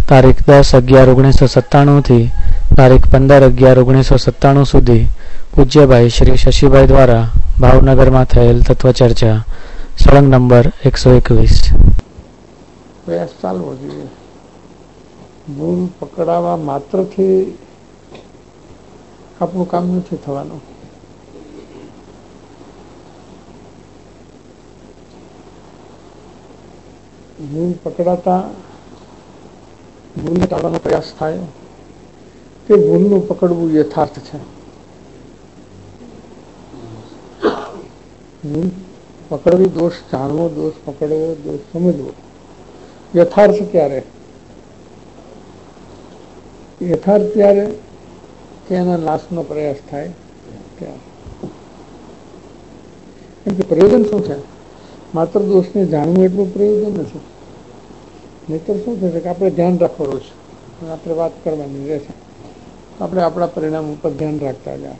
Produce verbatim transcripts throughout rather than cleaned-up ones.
તારીખ દસ અગિયાર ઓગણીસો સત્તાણું થી તારીખ પંદર અગિયાર ઓગણીસો સત્તાણું સુધી પૂજ્યભાઈ શ્રી શશીભાઈ દ્વારા ભાવનગરમાં થયેલ તત્વચર્ચા સળંગ નંબર એકસો એકવીસ. પ્રયાસ ચાલવો જોઈએ. ભૂલ પકડાવા માત્રથી આપણું કામ નથી થવાનું. ભૂલ પકડાતા ભૂલને ટાળવાનો પ્રયાસ થાય તે ભૂલનું પકડવું યથાર્થ છે. ભૂલ પકડવી, દોષ જાણવો, દોષ પકડવો, દોષ સમજવો યથાર્થ ક્યારે? યથાર્થ ત્યારે કે એના નાશનો પ્રયાસ થાય ત્યારે. કેમ કે પ્રયોજન શું છે? માત્ર દોષને જાણવું એટલું પ્રયોજન નથી. નહીતર શું થશે કે આપણે ધ્યાન રાખવાનું છે, આપણે વાત કરવાની રહેશે, આપણે આપણા પરિણામ ઉપર ધ્યાન રાખતા જાય.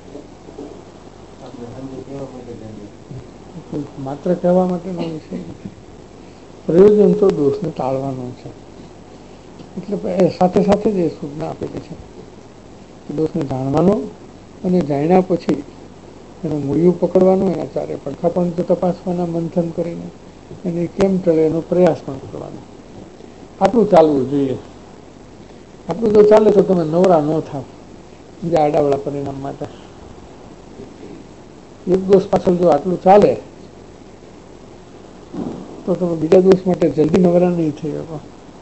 માત્ર કહેવા માટેનો વિષય નથી. પ્રયોજન તો દોષને ટાળવાનો છે. એટલે સાથે સાથે જ એ સૂચના આપેલી છે કે દોષને જાણવાનો અને જાણ્યા પછી એનું મૂળિયું પકડવાનું, એના ચારે પડખા પણ તપાસવાના મંથન કરીને એને કેમ ટળે એનો પ્રયાસ પણ કરવાનો. આટલું ચાલવું જોઈએ. આટલું જો ચાલે તો તમે નવરા ન થાવ બીજા આડાવાળા પરિણામ માટે. એક દોષ પાછળ જો આટલું ચાલે તો તમે બીજા દોષ માટે જલ્દી નવરા નહીં થઈ શકો.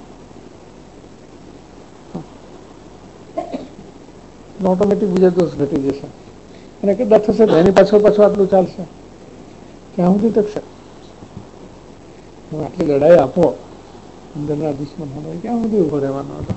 ઓટોમેટિક બીજા દોષ ઘટી જશે અને કદાચ થશે તો એની પાછળ પાછળ આટલું ચાલશે ક્યાં સુધી ટકશે? આટલી લડાઈ આપો અંદરના દુશ્મન હોય ક્યાં સુધી ઉભો રહેવાનો હતો?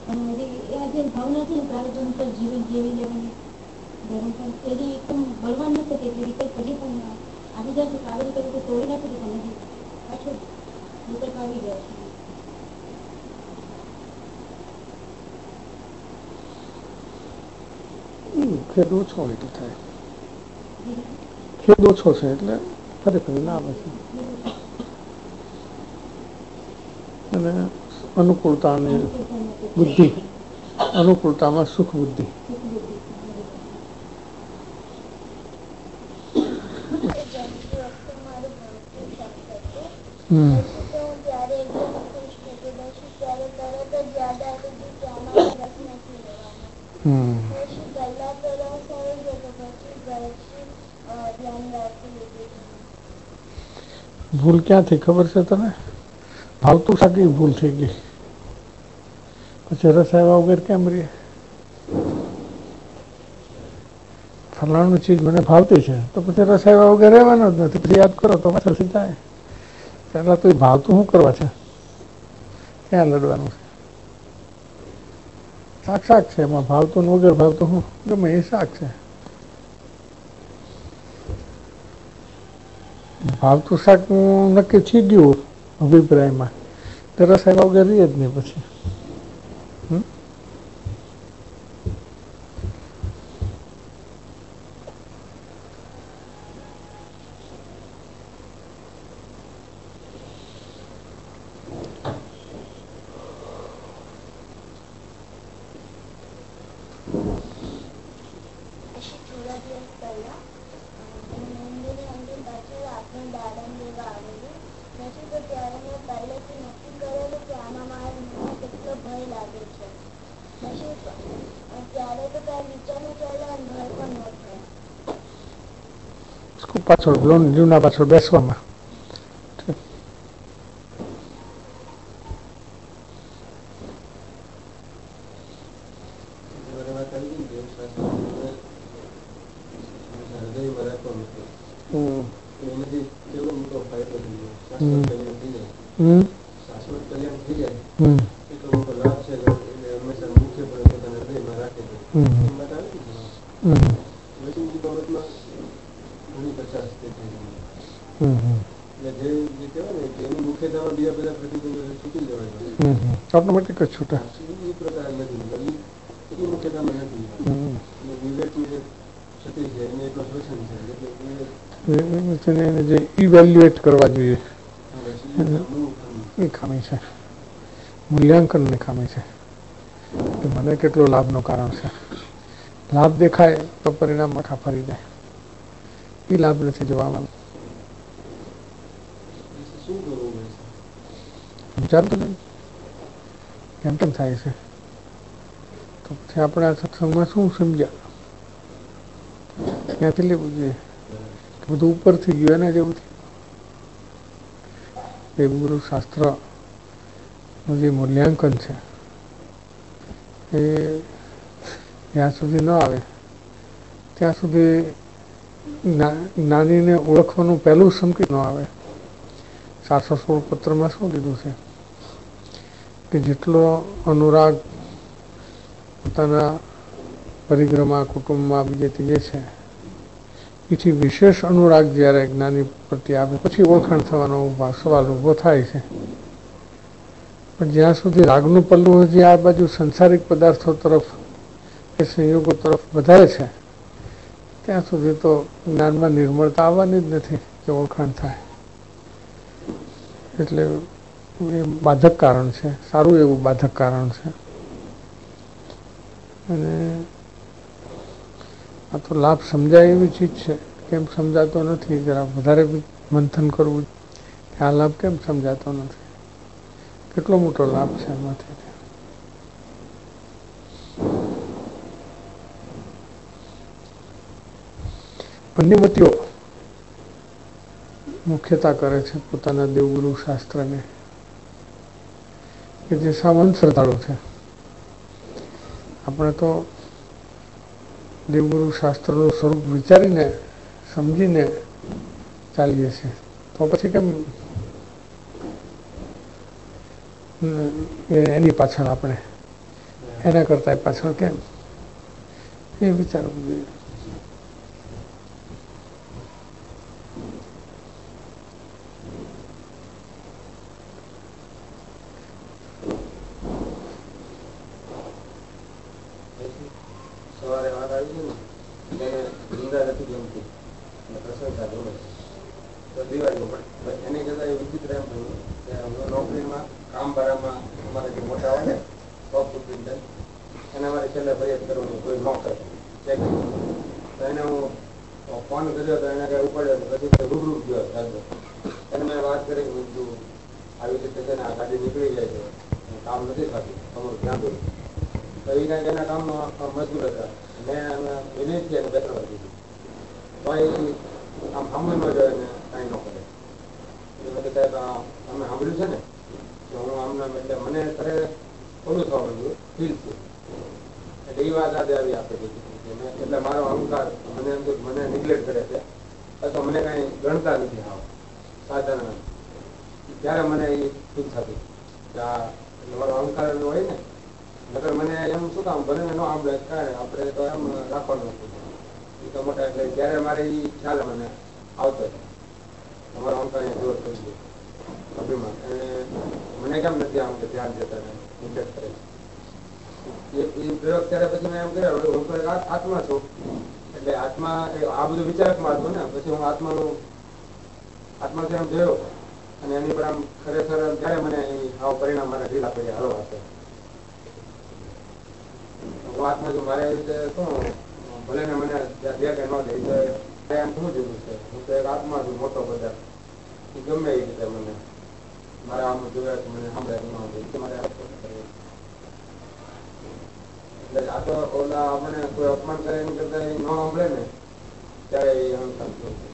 ભાવના છે પ્રારબ્ધ જીવન જીવી લેવાની એની એકદમ બળવાન નથી એટલી રીતે કદી પણ આવી જાય કાગળ તરીકે તોડી નાખી દીધા નથી પાછું વિતર્ક આવી ગયા છે. ખેદ ઓછો એટલે થાય, ખેદ ઓછો છે એટલે ફરી ફરી ના આવે છે. અને અનુકૂળતા અને બુદ્ધિ, અનુકૂળતામાં સુખ બુદ્ધિ. હમ હમ ભૂલ ક્યાં થઈ ખબર છે તને? ભાવતું સાકી ભૂલ થઈ ગઈ, પછી રસ આવ્યા વગર કેમ રહીએ? ફલાણું ચીજ મને ભાવતી છે તો પછી રસ આવ્યા વગર રહેવાનો જ નથી, પછી યાદ કરો તો પાછળથી થાય. પહેલા તો એ ભાવતું શું કરવા છે? ક્યાં લડવાનું છે? શાક શાક છે, એમાં ભાવતું વગર ભાવતું હું ગમે એ શાક છે. ભાવતું શાક નક્કી થઈ ગયું અભિપ્રાયમાં તો રસ આવ્યા વગર રહીએ જ નહીં પછી. પાછળ લોન જૂના પાછળ બેસવામાં ઓટોમેટિક જ છૂટે. જે ઇવેલ્યુએટ કરવા જોઈએ એ ખામી છે, મૂલ્યાંકનની ખામી છે કે મને કેટલો લાભનું કારણ છે. લાભ દેખાય તો પરિણામ આખા ફરી જાય, એ લાભ નથી જોવામાં. વિચારતો નહીં કેમ કેમ થાય છે, તો પછી આપણે આ સત્સંગમાં શું સમજ્યા ત્યાંથી લેવું જોઈએ કે બધું ઉપરથી ગયું એના જેવું એ ગુરુ શાસ્ત્રનું જે મૂલ્યાંકન છે એ જ્યાં સુધી ન આવે ત્યાં સુધી જ્ઞાનીને ઓળખવાનું પહેલું સંકેત ન આવે. સાતસો સોળ પત્રમાં શું લીધું છે કે જેટલો અનુરાગ પોતાના પરિક્રમા કુટુંબમાં બીજે ત્રીજે છે એથી વિશેષ અનુરાગ જ્યારે જ્ઞાની પ્રત્યે આવે પછી ઓળખાણ થવાનો સવાલ ઊભો થાય છે. પણ જ્યાં સુધી રાગનું પલ્લું હજી આ બાજુ સંસારિક પદાર્થો તરફ કે સંયોગો તરફ વધારે છે ત્યાં સુધી તો જ્ઞાનમાં નિર્મળતા આવવાની જ નથી કે ઓળખાણ થાય. એટલે એ બાધક કારણ છે, સારું એવું બાધક કારણ છે. અને આ તો લાભ સમજાય એવી ચીજ છે, કેમ સમજાતો નથી, જરા વધારે મંથન કરવું કે આ લાભ કેમ સમજાતો નથી, કેટલો મોટો લાભ છે એમાંથી. પુણ્યવતીઓ મુખ્યતા કરે છે પોતાના દેવગુરુ શાસ્ત્રને, કે જે સામાન્ય શ્રદ્ધાળુ છે. આપણે તો દેવગુરુ શાસ્ત્રનું સ્વરૂપ વિચારીને સમજીને ચાલીએ છીએ, તો પછી કેમ એની પાછળ આપણે એના કરતા પાછળ કેમ એ વિચારવું જોઈએ. સવારે વાત આવી છે ને નિંદા નથી ગમતી પ્રશંસા ગમે તો દિવાળી પડે એની કરતા એ વિચિત્ર એમ થયું કે નોકરીમાં કામ બારામાં અમારે જે મોટા હોય ને ટોપ સુપરિન્ટેન્ડન્ટ એને અમારે છેલ્લે ફરિયાદ કરવાની કોઈ ન કરે ચેક તો એને હું ફોન કર્યો તો એને કઈ ઉપાડ્યો પછી રૂબરૂ ગયો ચાલતો એને મેં વાત કરી કીધું આવી રીતે છે ને આ ગાડી નીકળી જાય છે કામ નથી થતું તમારું ધ્યાન દઉં તો એ કાંઈક એના કામમાં મજબૂર હતા. મેં વિનંતી એને બેઠો હતી તો એ આમ સાંભળમાં જાય ને કાંઈ ન કરે એટલે મેં સાહેબ તમે સાંભળ્યું છે ને કે હું આમના એટલે મને ખરે ઓલું થવા માંડ્યું ફીલ થયું એટલે એ વાત આજે આવી આપે મેં એટલે મારો અહંકાર મને એમ તો મને નિગ્લેક્ટ કરે છે અથવા મને કાંઈ ગણતા નથી આવ સાધારણ ત્યારે મને એ ફીલ થતી કે આ મારો અહંકાર હોય ને નકર મને એમ શું કામ ભલે ને ન આપણે કાંઈ આપણે તો એમ રાખવાનું હતું એ તો મોટા એટલે ત્યારે મારે એ ખ્યાલ મને આવતો તમારો અહંકાર જોર થઈ ગયો અભિમાન અને મને કેમ નથી આમ કે ધ્યાન દેતા નિગ્લેક્ટ કરે એ પ્રયોગ ત્યારે પછી મેં એમ કર્યો હું તો આત્મા છું એટલે આત્મા આ બધું વિચારકમાં હતું ને પછી હું આત્માનું આત્માથી આમ જોયો અને એની પર આમ ખરેખર ત્યારે મને આવું પરિણામ મારા ઢીલા પડી હાલો આપે હું આત્મા છું મારે રીતે શું ભલે ને મને દે કે ન દે તો એમ શું જુદું છે હું તો એક આત્મા છું મોટો બધા એ ગમે એ રીતે મને મારે આમ જોયા મને સાંભળે ન મારે એટલે આ તો ઓલા મને કોઈ અપમાન કરે એની કરતા ન સાંભળે ને ત્યારે એ અહંકાર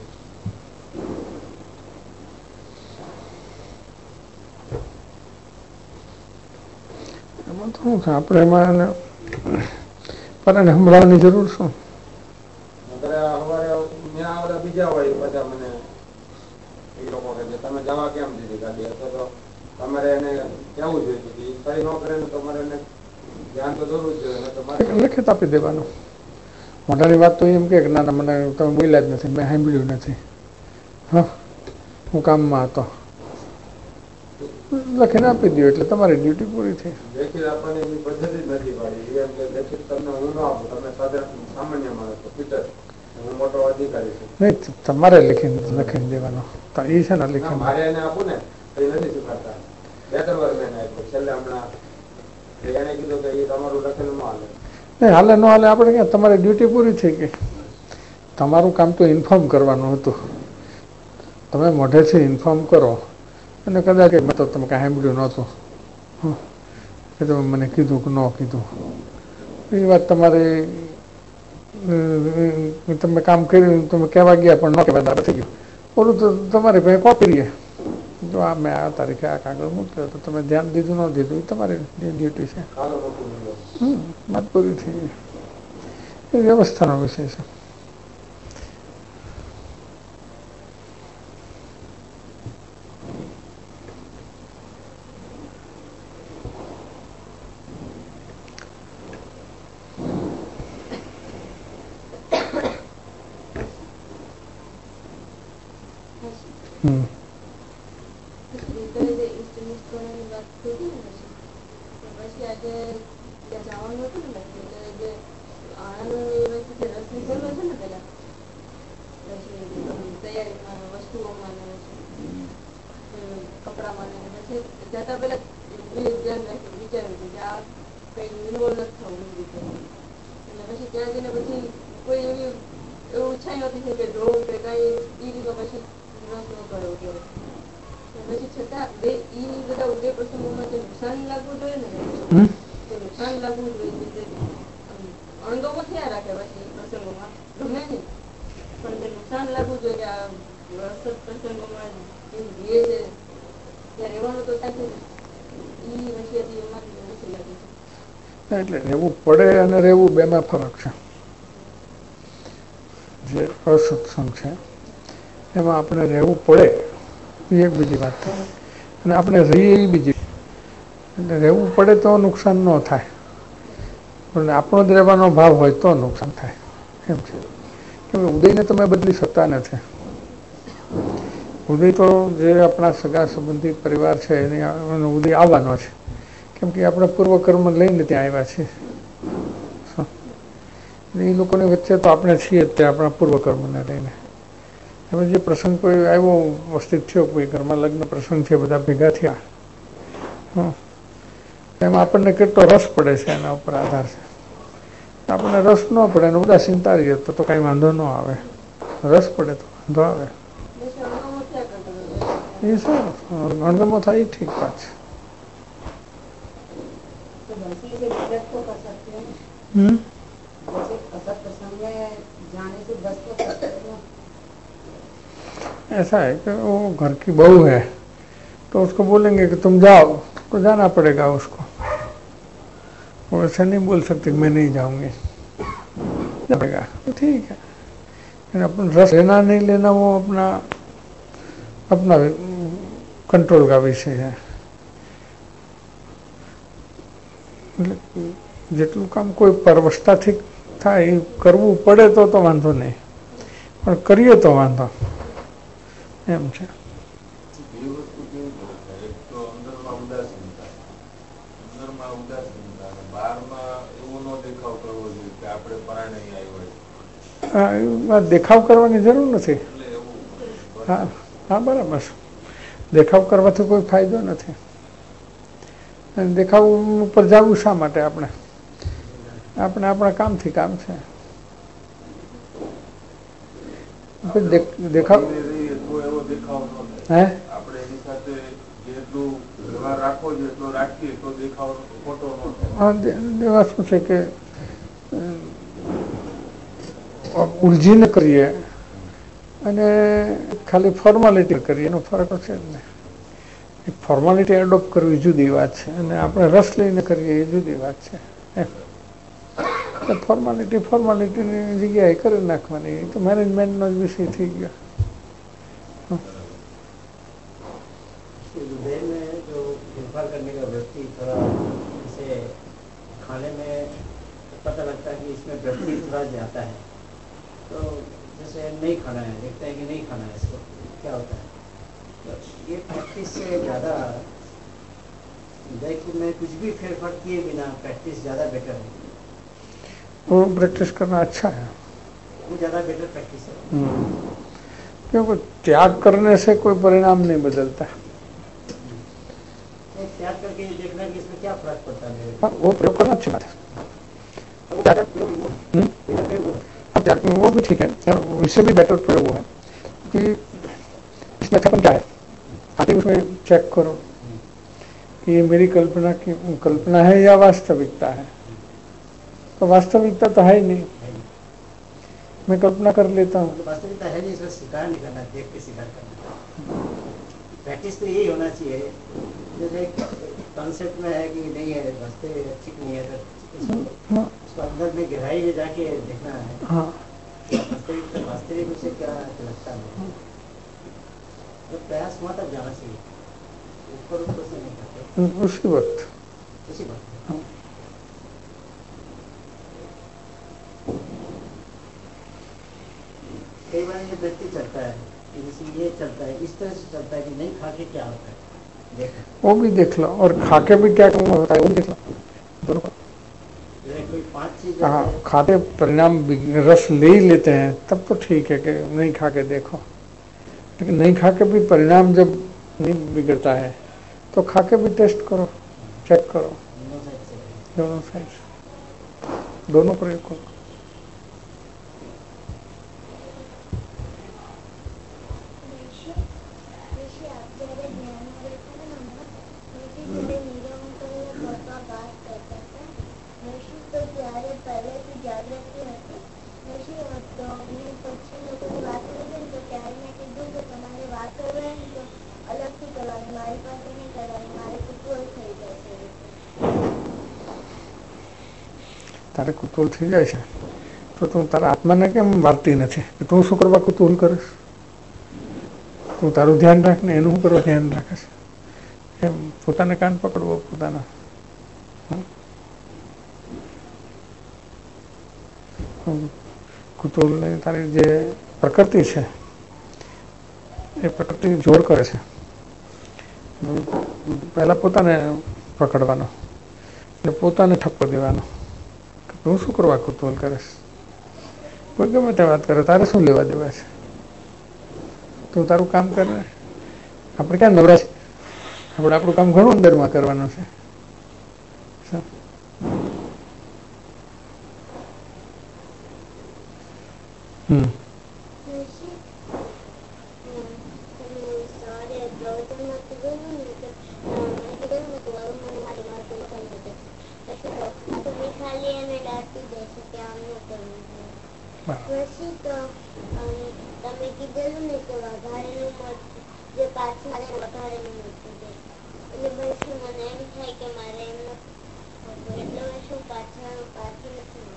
એમાં તો શું છે આપણે એમાં પરાને સંભળાવવાની જરૂર શું? બીજા હોય બધા મને એ લોકો કે તમે જવા કેમ દીધી ગાડી અથવા તો તમારે એને કેવું જોઈએ કે સહી ન કરે ને તમારે એને ધ્યાન તો દોરવું જ જોઈએ તમારે લખિત આપી દેવાનું. મોટાની વાત તો એમ કે ના ના મને તમે બોલ્યા જ નથી મેં સાંભળ્યું નથી હા હું કામમાં હતો લખીને આપી દો એટલે તમારી ડ્યુટી પૂરી થઈ. લેખિત આપવાની એની પદ્ધતિ જ નથી પાડી એમ કે લેખિત તમને હું ન આપું તમે સાધારણ સામાન્ય માણસ છો પીટર હું મોટો અધિકારી છું નહીં તમારે લખીને લખીને દેવાનો તો એ છે ને લખીને મારે એને આપું ને એ નથી સ્વીકારતા બે ત્રણ વાર મેં આપ્યું છેલ્લે હમણાં એને કીધું કે એ તમારું લખેલું ન હાલે નહીં હાલે ન હાલે આપણે ક્યાં તમારી ડ્યુટી પૂરી થઈ ગઈ. તમારું કામ તો ઇન્ફોર્મ કરવાનું હતું તમે મોઢેથી ઇન્ફોર્મ કરો અને કદાચ મેં તો તમે કાંઈ સાંભળ્યું નહોતું કે તમે મને કીધું કે ન કીધું એ વાત તમારે તમે કામ કર્યું તમે કહેવા ગયા પણ ન કહેવા દાડા થઈ ગયું ઓલું તો તમારે ભાઈ કોપી રહીએ જો આ મેં આ તારીખે આ કાગળ મૂક્યો તો તમે ધ્યાન દીધું ન દીધું એ તમારી ડ્યુટી છે. હમ વાત પૂરી થઈ ગઈ એ વ્યવસ્થાનો વિષય છે. હમ એટલે રહેવું પડે અને રહેવું બેમાં ફરક છે. જે અસત્સંગ છે એમાં આપણે રહેવું પડે એ એક બીજી વાત છે અને આપણે રહીએ એ બીજી. એટલે રહેવું પડે તો નુકસાન ન થાય પણ આપણો જ રહેવાનો ભાવ હોય તો નુકસાન થાય એમ છે. કેમ કે ઉદયને તમે બદલી શકતા નથી. ઉદય તો જે આપણા સગા સંબંધી પરિવાર છે એની એનો ઉદય આવવાનો છે. કેમ કે આપણે પૂર્વકર્મ લઈને ત્યાં આવ્યા છીએ. એ લોકોની વચ્ચે તો આપણે છીએ જ તે આપણા પૂર્વકર્મને લઈને. હવે જે પ્રસંગ કોઈ આવ્યો વસ્તિત થયો, કોઈ ઘરમાં લગ્ન પ્રસંગ છે, બધા ભેગા થયા, હં એમાં આપણને કેટલો રસ પડે છે એના ઉપર આધાર છે. આપણને રસ ન પડે અને ઉદાસીનતા રહીએ તો તો કાંઈ વાંધો ન આવે. રસ પડે તો વાંધો આવે. એ સારું, અણગમો થાય એ ઠીક વાત છે. हम्म ऐसा है कि वो घर की बहू है तो उसको बोलेंगे कि तुम जाओ तो जाना पड़ेगा उसको. वो ऐसा नहीं बोल सकते मैं नहीं जाऊंगी, जाएगा तो ठीक है. अपन रस लेना नहीं लेना वो अपना अपना कंट्रोल का विषय है. જેટલું કામ કોઈ પરવશતાથી થાય એ કરવું પડે તો તો વાંધો નહીં, પણ કરીએ તો વાંધો એમ છે. દેખાવ કરવાની જરૂર નથી. હા હા બરાબર. દેખાવ કરવાથી કોઈ ફાયદો નથી. દેખાવ ઉપર જવું શા માટે? આપણે આપણે આપણા કામથી કામ છે. દેખાવ હે દેવા શું છે કે ઉલઝીને કરીએ અને ખાલી ફોર્માલિટી કરીએ એનો ફરક છે જ ને. ફોર્માલિટી એડોપ્ટ કરવી જુદી વાત છે અને આપણે રસ લઈને કરીએ એ જુદી વાત છે. ફોર્માલિટી ફોર્માલિટીની જગ્યાએ કરી નાખવાની, તો મેનેજમેન્ટનો જ વિષય થઈ ગયો. करने का व्यक्ति थोड़ा इसे खाने में पता लगता है कि इसमें व्यक्ति थोड़ा जाता है, तो जैसे नहीं खाना है, देखते हैं कि नहीं खाना है, इसको क्या होता है. तो ये प्रैक्टिस से ज़्यादा देख में कुछ भी फेरफार किए बिना प्रैक्टिस ज़्यादा बेटर है. वो प्रैक्टिस करना अच्छा है, वो ज़्यादा बेटर प्रैक्टिस है. क्योंकि त्याग करने से कोई परिणाम नहीं बदलता. त्याग करके देखना कि इसमें क्या फर्क पड़ता है. हाँ, वो प्रयोग करना अच्छी बात है. त्याग वो भी ठीक है, इससे भी बेटर प्रयोग वो है कि इसमें अच्छा क्या है, आगे उसमें चेक करो कि ये मेरी कल्पना की कल्पना है या वास्तविकता है. तो वास्तविकता तो है ही नहीं, मैं कल्पना कर लेता हूँ. वास्तविकता है नहीं, इसको स्वीकार नहीं करना, देख के स्वीकार करना. प्रैक्टिस तो यही होना चाहिए. जैसे कॉन्सेप्ट में है कि नहीं है, रास्ते ठीक नहीं है, तो उसको अंदर में गहराई में जाके देखना है. हाँ. वास्तविक वास्तविक उसे क्या लगता है, तो प्रयास वहाँ तक जाना चाहिए, ऊपर ऊपर से नहीं करते. उसी वक्त उसी वक्त हाँ. कई बार ये व्यक्ति चलता है, जैसे ये चलता है, इस तरह से चलता है कि नहीं खा के क्या होता है, वो भी देख लो, और खाके भी क्या होता है वो देख लो. दोनों को कोई पांच चीज. हाँ, खाते परिणाम रस ले ही लेते हैं तब तो ठीक है कि नहीं खा के देखो, लेकिन नहीं खा के भी परिणाम जब नहीं बिगड़ता है तो खा के भी टेस्ट करो, चेक करो. दोनों साइड दोनों प्रयोग करो. તારે કુતૂહલ થઈ જાય છે તો તું તારા આત્માને કેમ વાર્તી નથી? તું શું કરવા કુતૂહલ કરીશ? તું તારું ધ્યાન રાખ ને એનું શું કરવા ધ્યાન રાખે છે? એમ પોતાને કાન પકડવો પોતાના. કુતૂહલ તારી જે પ્રકૃતિ છે એ પ્રકૃતિ જોર કરે છે. પહેલા પોતાને પકડવાનો એટલે પોતાને ઠપકો દેવાનો કે હું શું કરવા કુતૂહલ કરે છે. કોઈ ગમે તે વાત કરે, તારે શું લેવા દેવા છે, તું તારું કામ કરે. આપણે ક્યાં નવરા છે? આપણે આપણું કામ ઘણું અંદરમાં કરવાનું છે. હમ તમે કીધેલું ને કે વધારેલું મરચું જે પાછું વધારેલું મરચું દે એટલે ભાઈ શું મને એમ થાય કે મારે એમ નથી એટલે મેં શું પાછળ પાછું નથી.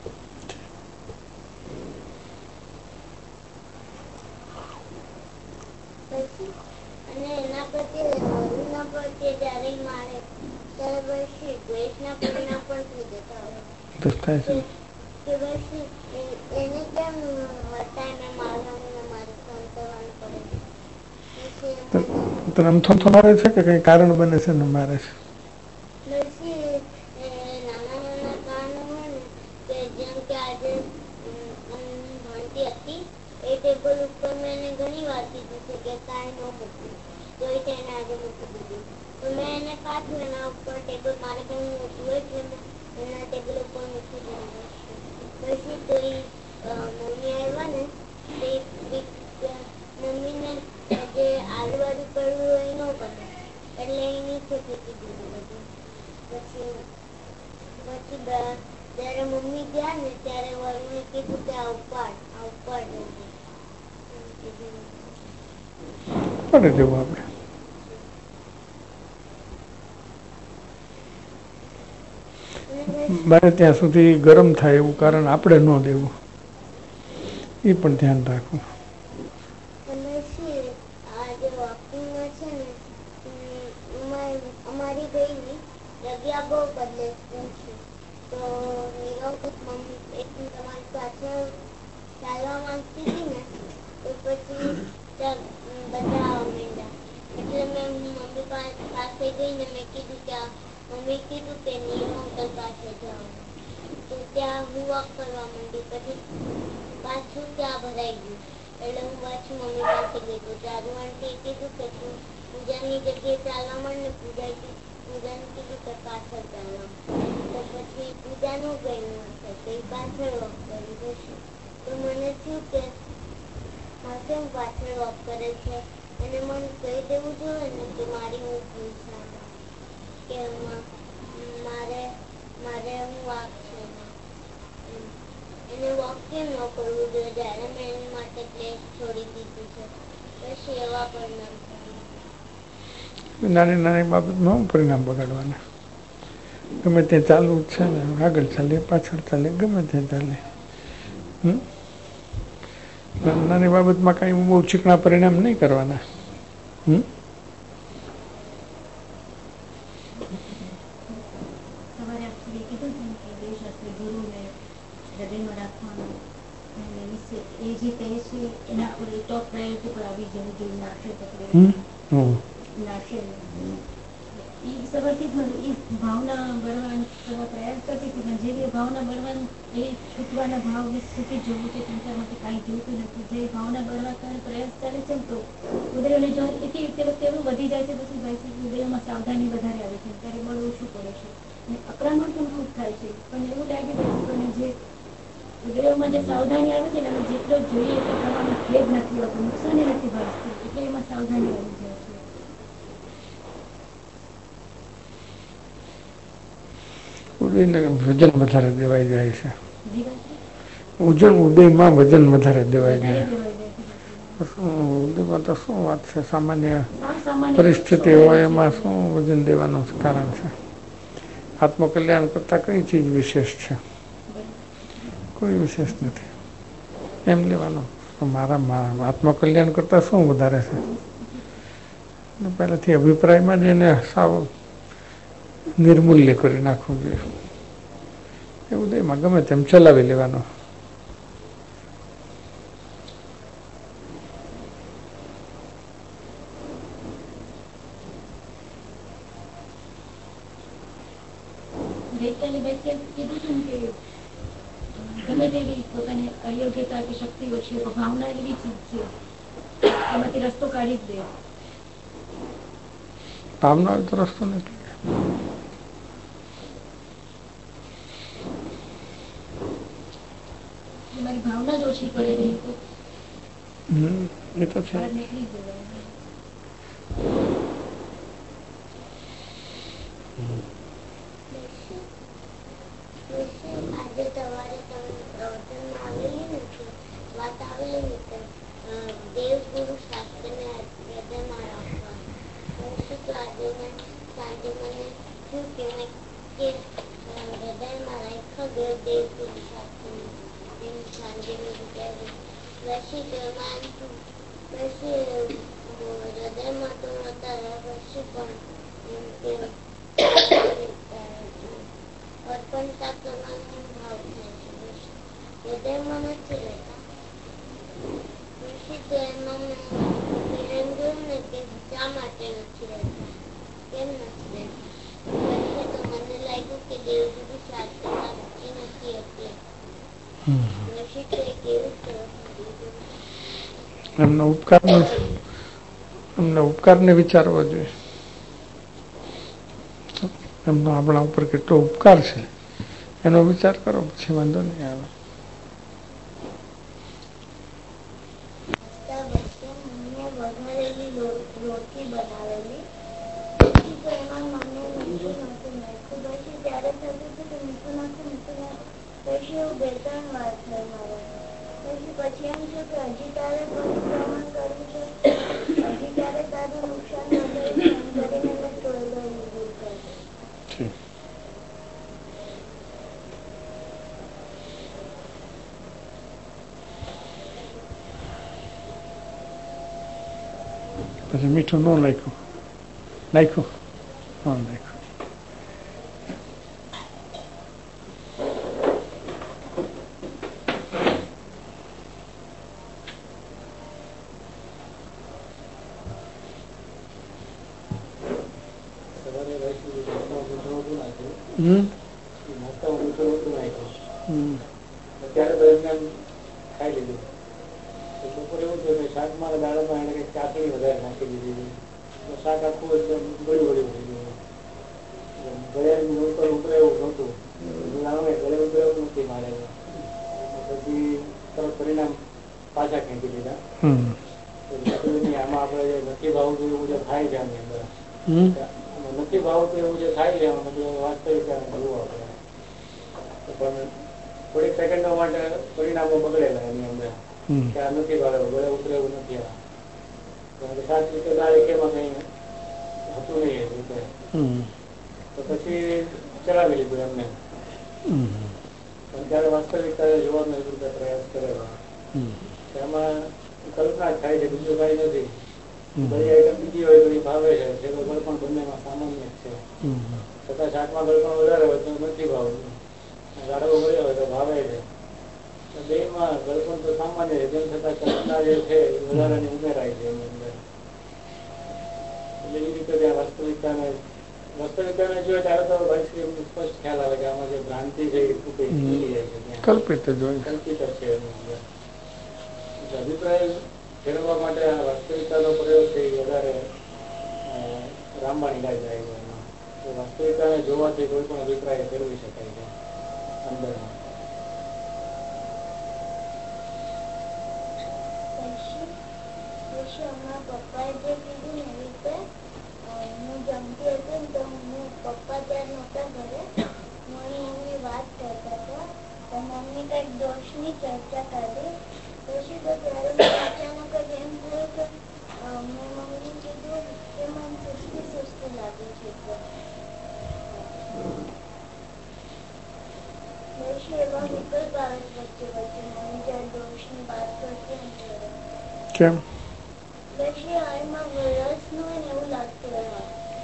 પછી અને એના પ્રત્યે એના પ્રત્યે જયારે મારે ત્યારે પછી દ્વેષના પરિણામ પણ થઈ જતા હોય કે પછી એને કેમ ટાઈમે મારવાનું મારે સહન કરવાનું પડે. તને આમ થોડો મારે છે કે કઈ કારણ બને છે ને મારે છે? પછી નાના નાના કારણો હોય ને કે જેમ કે આજે ભણતી હતી એ ટેબલ ઉપર મેં એને ઘણી વાર કીધું છે કે કાંઈ ન મૂકવું, તો એ તેને આજે મૂકી દીધું. તો મેં એને પાછું એના ઉપર ટેબલ મારે કંઈ મૂકવું હોય છે એના ટેબલ ઉપર મૂકી દીધું. પછી તો એ મમ્મી આવ્યા ને તે મમ્મીને જે આજુબાજુ પડવું હોય એ ન પડે એટલે એ નીચે ફેંકી દીધું બધું. પછી પછી જયારે મમ્મી ગયા ને ત્યારે વરુણે કીધું કે આ ઉપાડ આ ઉપાડ પડે દેવું આપણે. બને ત્યાં સુધી ગરમ થાય એવું કારણ આપણે ન દેવું, એ પણ ધ્યાન રાખવું. અમારી ગઈ જગ્યા બહુ બદલે તો તમારી પાછળ ચાલવા માંગતી હતી ને તો પછી બધા માંડ્યા એટલે મેં મમ્મી પાસે ગઈને મેં કીધું કે મમ્મી કીધું કે નિયમ અંકલ પાસે જાઓ તો ત્યાં હું વોક કરવા માંડી. પછી પાછું ત્યાં ભરાઈ ગયું એટલે હું પાછું મમ્મી પાસે ગઈ તો જાદુ આંટીએ કીધું કે તું પૂજાની જગ્યાએ ચાલવા માંડ ને પૂજા પૂજાને કીધું કે પાછળ ચાલવા. તો પછી પૂજાનું ગયું હશે તો એ પાછળ વોક કરી જશે. તો મને થયું કે કેમ પાછળ વોક કરે છે અને મને કહી દેવું જોઈએ ને કે મારી હું ભૂલ છે કે મારે મારે હું વાક છે એને વોક કેમ ન કરવું જોઈએ જયારે મેં એની માટે પ્લેસ છોડી દીધું છે. પછી એવા પરિણામ નાની નાની બાબતમાં પરિણામ બગાડવાના. ગમે ત્યાં ચાલવું છે ને આગળ ચાલે પાછળ ચાલે ગમે ત્યાં ચાલે. હમ નાની બાબતમાં કાંઈ બહુ ચીકણા પરિણામ નહીં કરવાના. હમ ભાવના બળવાન કરવા પ્રયાસ કરતી હતી પણ જે ભાવના બળવાન એ છૂટવાના ભાવ સુધી જોવું છે સંસાર માટે કાંઈ જોતું નથી. જે ભાવના બળવા કરવાનો પ્રયાસ ચાલે છે ને તો ઉદયને જો એટલી તે વખતે એવું વધી જાય છે પછી ભાઈ છે ઉદયમાં સાવધાની વધારે આવે છે ત્યારે બળ ઓછું પડે છે અને અક્રમણ પણ ખૂબ થાય છે. પણ એવું લાગે છે લોકોને જે ઉદયમાં જે સાવધાની આવે છે ને એમાં જેટલો જોઈએ એટલો પ્રમાણમાં ખેદ નથી હોતો, નુકસાની નથી ભાવતી એટલે એમાં સાવધાની આવી જાય છે. ઉદયને વજન વધારે દેવાઈ જાય છે. ઉજન ઉદયમાં વજન વધારે દેવાઈ જાય. ઉદયમાં તો શું વાત છે, સામાન્ય પરિસ્થિતિ હોય એમાં શું વજન દેવાનું કારણ છે. આત્મકલ્યાણ કરતા કઈ ચીજ વિશેષ છે? કોઈ વિશેષ નથી. એમ લેવાનું મારા આત્મકલ્યાણ કરતા શું વધારે છે. પહેલાથી અભિપ્રાયમાં જ એને સાવ નિર્મૂલ્ય કરી નાખવું જોઈએ. એ ઉદયમાં ગમે તેમ ચલાવી લેવાનો. ગઈકાલે બેસીએ કીધું હતું કે ગમે તેવી પોતાની અયોગ્યતા કે શક્તિ ઓછી તો ભાવના એવી ચીજ છે એમાંથી રસ્તો કાઢી જ દે. ભાવના તો રસ્તો નથી. મારી ભાવના જ ઓછી પડે નહીં તો એ તો છે. નીકળી જવાય. આજે સવારે તમે પ્રવચનમાં આવેલી નથી વાત આવેલી નથી દેવગુરુ શાસ્ત્રને હૃદયમાં રાખવા. શું તો આજે મેં સાંજે મને શું કે મેં કે હૃદયમાં રાખ્યો દેવ દેવગુરુ શાસ્ત્રને એમ સાંજે મેં વિચાર્યું. પછી તેમાં પછી હૃદયમાં તો નતા પછી પણ એમ કે અર્પણતા કરવાનો ભાવ થાય છે. હૃદયમાં નથી રહેતા. પછી તો એમાં મેં એમ જોયું ને કે શા માટે નથી રહેતા, કેમ નથી રહેતા. પછી તો મને લાગ્યું કે દેવગુરુ શાસ્ત્રમાં રૂચિ નથી એટલે. પછી તો એ કેવું સરસ એમનો ઉપકાર એમનો ઉપકારને વિચારવો જોઈએ. એમનો આપણા ઉપર કેટલો ઉપકાર છે એનો વિચાર કરો, પછી વાંધો નહીં આવે. વઘારેલી રોટલી બનાવેલી પછી તો એમાં મને મીઠું નહોતું નાખ્યું. પછી ત્યારે થતું હતું કે મીઠું નાખું મીઠું નાખું પછી એવું બે ત્રણ વાર થયું મારે. પછી પછી એમ છે કે હજી તારે પરિભ્રમણ કરવું છે, હજી તારે તારું નુકસાન વધારે છે એમ કરીને મેં ટોયલો દૂર કર્યો. પછી મીઠું ન નાખ્યું નાખ્યું હા નાખ્યું. હમ અત્યારે તો એમને ખાઈ લીધું. બપોરે એવું થયું કે શાક મારા દાડામાં એને કંઈક ચાસણી વધારે નાખી દીધી. શાક આખું એકદમ ગળ્યું ગળ્યું થઈ ગયું. ગળ્યાની ઉપર ઉતરે એવું નહોતું. ગળે ઉતરે એવું નથી મારે. પછી તરત પરિણામ પાછા ખેંચી લીધા. આમાં આપણે જે નથી ભાવતું એવું જે થાય છે આની અંદર નથી ભાવતું એવું જે થાય છે મતલબ વાસ્તવિક કરવું આપણે. પણ થોડીક સેકન્ડો માટે પરિણામો બગડેલા એની અંદર કે આ નથી ભાવે ગળે ઉતરે એવું નથી. આ સાત રીતે દાળ એમાં કઈ હતું નહીં એ રીતે. તો પછી ચલાવી લીધું એમને. ત્યારે વાસ્તવિકતા જોવાનો એ રીતે પ્રયાસ કરેલો. એમાં કલ્પના થાય છે, બીજું કઈ નથી. બધી આઈટમ બીજી હોય તો એ ભાવે છે, છેલ્લો ગળપણ બંનેમાં સામાન્ય જ છે. છતાં શાકમાં ગળપણ વધારે હોય તો નથી ભાવતું, ગાળો ગળ્યો હોય તો ભાવે છે. બે માં ગળપણ તો સામાન્ય છે, તેમ છતાં કલ્પના જે છે એ વધારાની ઉમેરાય છે એની અંદર. એટલે એ રીતે ત્યાં વાસ્તવિકતાને વાસ્તવિકતાને જોઈએ ત્યારે તો સ્પષ્ટ ખ્યાલ આવે કે આમાં જે ભ્રાંતિ છે એ તૂટી જાય છે, કલ્પિત જ કલ્પિત છે એની અંદર. અભિપ્રાય ફેરવવા માટે આ વાસ્તવિકતાનો પ્રયોગ છે એ વધારે રામબાણી લાગી જાય છે એમાં. તો વાસ્તવિકતાને જોવાથી કોઈ પણ અભિપ્રાય ફેરવી શકાય છે અંદરમાં. પપ્પાએ જે કીધું ને એવી રીતે હું જમતી હતી ને તો હું પપ્પા ત્યાં નહોતા ઘરે, મારી મમ્મી વાત કરતા હતા તો મમ્મી કઈક દોષની ચર્ચા કરી. પછી તો ત્યારે મને અચાનક જ એમ થયું કે મેં મમ્મી કીધું કે મને સુસ્તી સુસ્તી લાગે છે. પછી એવા વિકલ્પ આવે વચ્ચે વચ્ચે મમ્મી જયારે દોષની વાત કરતી ને કેમ પછી એમાં રસ ન હોય ને એવું લાગતું એમાં.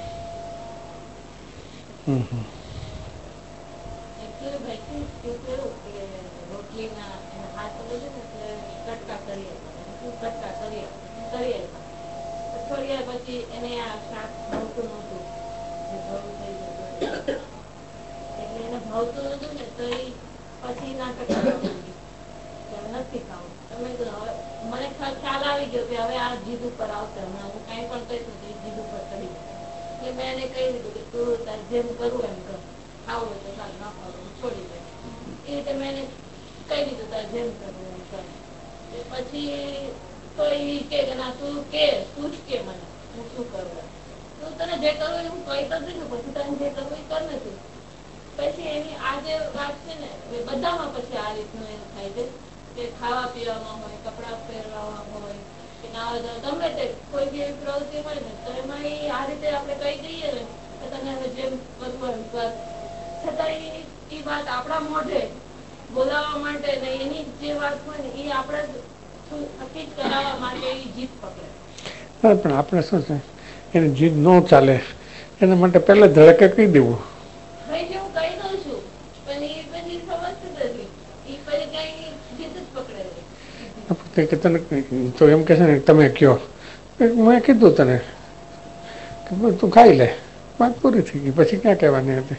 રોટલીના હાથ લીધું ને એટલે કટકા કરી કટકા કરી કરી અઠવાડિયા પછી એને આ શાક ભાવતું નહોતું, એટલે એને ભાવતું નતું ને તો એ પછી નાટક નથી ખાવું. તમે મને ખ્યાલ આવી ગયો કે હવે આ જીદ ઉપર આવશે, હમણાં હું કઈ પણ કહીશ ને જીદ ઉપર ચડી એટલે મેં એને કહી દીધું કે તું તારે જેમ કરવું એમ કર, ખાવું હોય તો ચાલ, ના ખાવું છોડી દે. એ રીતે મેં એને કહી દીધું તારે જેમ કરવું એમ કર. પછી તો એ કે ના તું કે તું જ કે મને હું શું કરું, તું તને જે કરવું હું કહી તો દીધું, પછી તને જે કરવું એ કર નથી. પછી એની આ જે વાત છે ને બધામાં પછી આ રીતનું એવું થાય છે કે ખાવા પીવામાં હોય, કપડા પહેરવામાં હોય કે નાવા જવા ગમે તે કોઈ બી એવી પ્રવૃત્તિ હોય ને તો એમાં એ આ રીતે આપણે કહી દઈએ ને કે તને હવે જેમ કરવું એમ કર, છતાં એ વાત આપણા મોઢે બોલાવવા માટે ને એની જે વાત હોય ને એ આપણે હકીક કરાવવા માટે એ જીદ પકડે. પણ આપણે શું છે એની જીદ ન ચાલે એના માટે પહેલા ધડકે કહી દેવું. ભાઈ હું કહી દઉં છું પણ એ પછી સમજતું નથી, એ પછી કઈ જીદ જ પકડે. તને તો એમ કે છે ને તમે કયો, મેં કીધું તને કે તું ખાઈ લે, વાત પૂરી થઈ ગઈ, પછી ક્યાં કહેવાની હતી.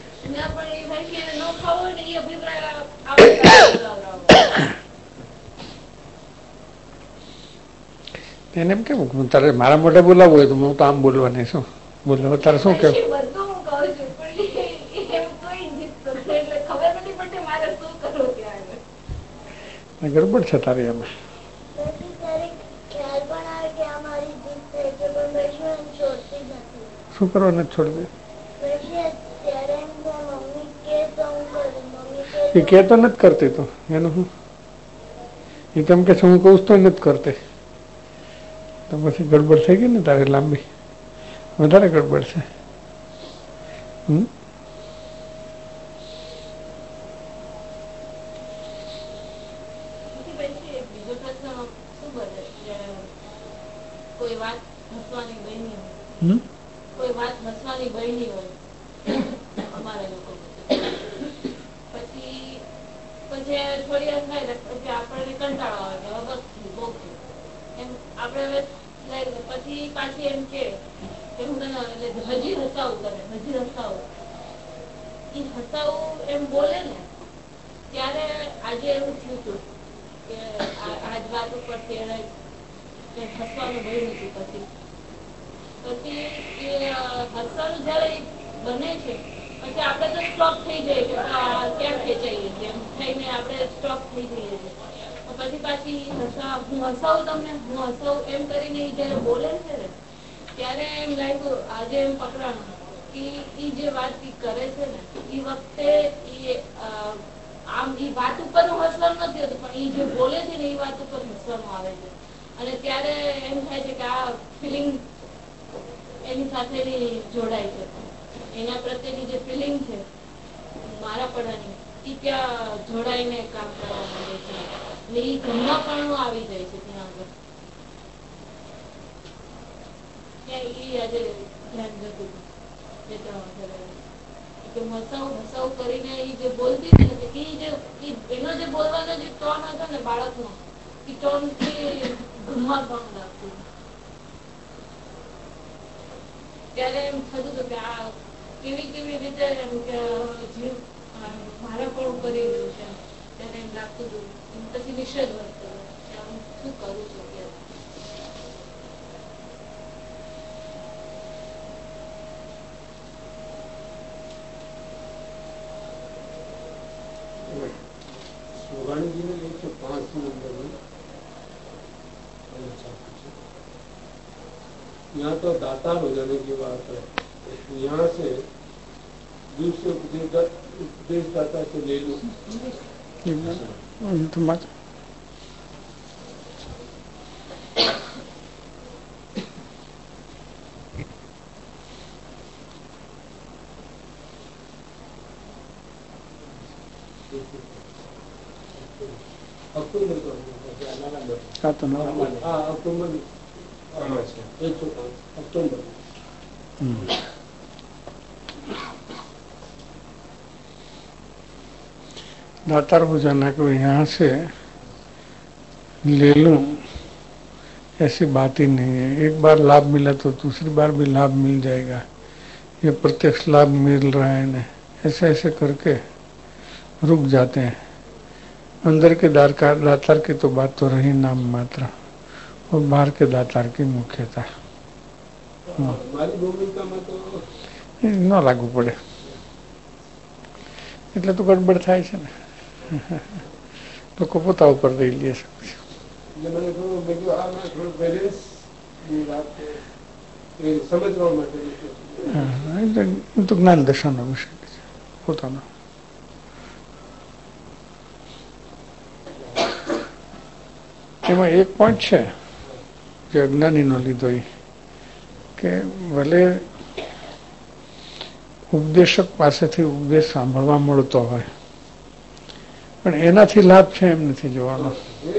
એને એમ કેવું તારે મારા મોઢે બોલાવવું હોય તો હું તો આમ બોલવાની શું બોલાવ, તારે શું કેવું. ગડબડ છે તારી એમાં. શું કરવા નથી છોડતી? એ કે તો નથી કરતી તું એનું શું એ કેમ કે હું કહું તો નથી કરતી, તો પછી ગડબડ થઈ ગઈ ને તારે લાંબી, વધારે ગડબડ છે. હમ કોઈ વાત હસવાની બની હમ કોઈ વાત હસવાની બની હોય અમારા લોકો પછી પછી થોડી વાર થાય પછી આપણને કંટાળો આવે કે બસ બહુ એમ આપણે પછી પાછી એમ કે હું તને હજી હસાવું કરે હજી હસાવું એ હસાવું એમ બોલે ને ત્યારે આજે એવું થયું હતું કે આજ વાત ઉપરથી એને હસવાનું બન્યું હતું. પછી પછી એ હસવાનું જયારે બને છે પછી આપણે તો સ્ટોપ થઈ જાય કે કેમ ખેંચાઈએ છીએ એમ થઈને આપણે સ્ટોપ થઈ જઈએ છીએ. પછી પાછી હસા હું હસાવું તમને હું હસાવું એમ કરીને જયારે બોલે છે ને ત્યારે એમ લાગ્યું આજે એમ પકડાણું કે એ જે વાત કરે છે ને એ વખતે એ આમ એ વાત ઉપર નું હસવાનું નથી હોતું પણ એ જે બોલે છે ને એ વાત ઉપર હસવાનું આવે છે. અને ત્યારે એમ થાય છે કે આ ફિલિંગ એની સાથેની જોડાય છે, એના પ્રત્યેની જે ફિલિંગ છે મારા પડાની એ ત્યાં જોડાઈને કામ કરવા માંગે છે અને એ ઘરનાપણું આવી જાય છે ત્યાં આગળ. ત્યાં એ આજે ધ્યાન જતું બે ત્રણ વખત હસાવું હસાવું કરીને એ જે બોલતી હતી ને એ જે એનો જે બોલવાનો જે ટોન હતો ને બાળકનો એ ટોન થી ઘુમા પણ લાગતું. ત્યારે એમ થતું હતું કે આ કેવી કેવી રીતે એમ કે જીવ મારા પણ કરી રહ્યું છે ત્યારે એમ લાગતું હતું. પછી નિષેધ વધતો હું શું કરું છું અત્યારે. सुगाणी जी ने एक सौ पांच नंबर में यहाँ तो दातार हो जाने की बात है, यहाँ से दूसरे उपदेश दाता से ले लो. अक्टूबर को हाँ तो ना हाँ अक्टूबर एक सौ पाँच अक्टूबर. दातार हो जाना को यहाँ से ले लूं ऐसी बात ही नहीं है. एक बार लाभ मिला तो दूसरी बार भी लाभ मिल जाएगा. ये प्रत्यक्ष लाभ मिल रहा है ना, ऐसे ऐसे करके रुक जाते हैं। अंदर के दातार दातार की तो बात तो रही नाम मात्र, और बाहर के दातार की मुख्यता न लागू पड़े એટલે તો ગડબડ થાય છે ને, લોકો પોતા ઉપર લઈ લે છે. તો જ્ઞાન દશાનો વિષય છે પોતાનો. એમાં એક પોઈન્ટ છે જે અજ્ઞાનીનો લીધો એ કે ભલે ઉપદેશક પાસેથી ઉપદેશ સાંભળવા મળતો હોય પણ એનાથી લાભ છે એમ નથી જોવાનો.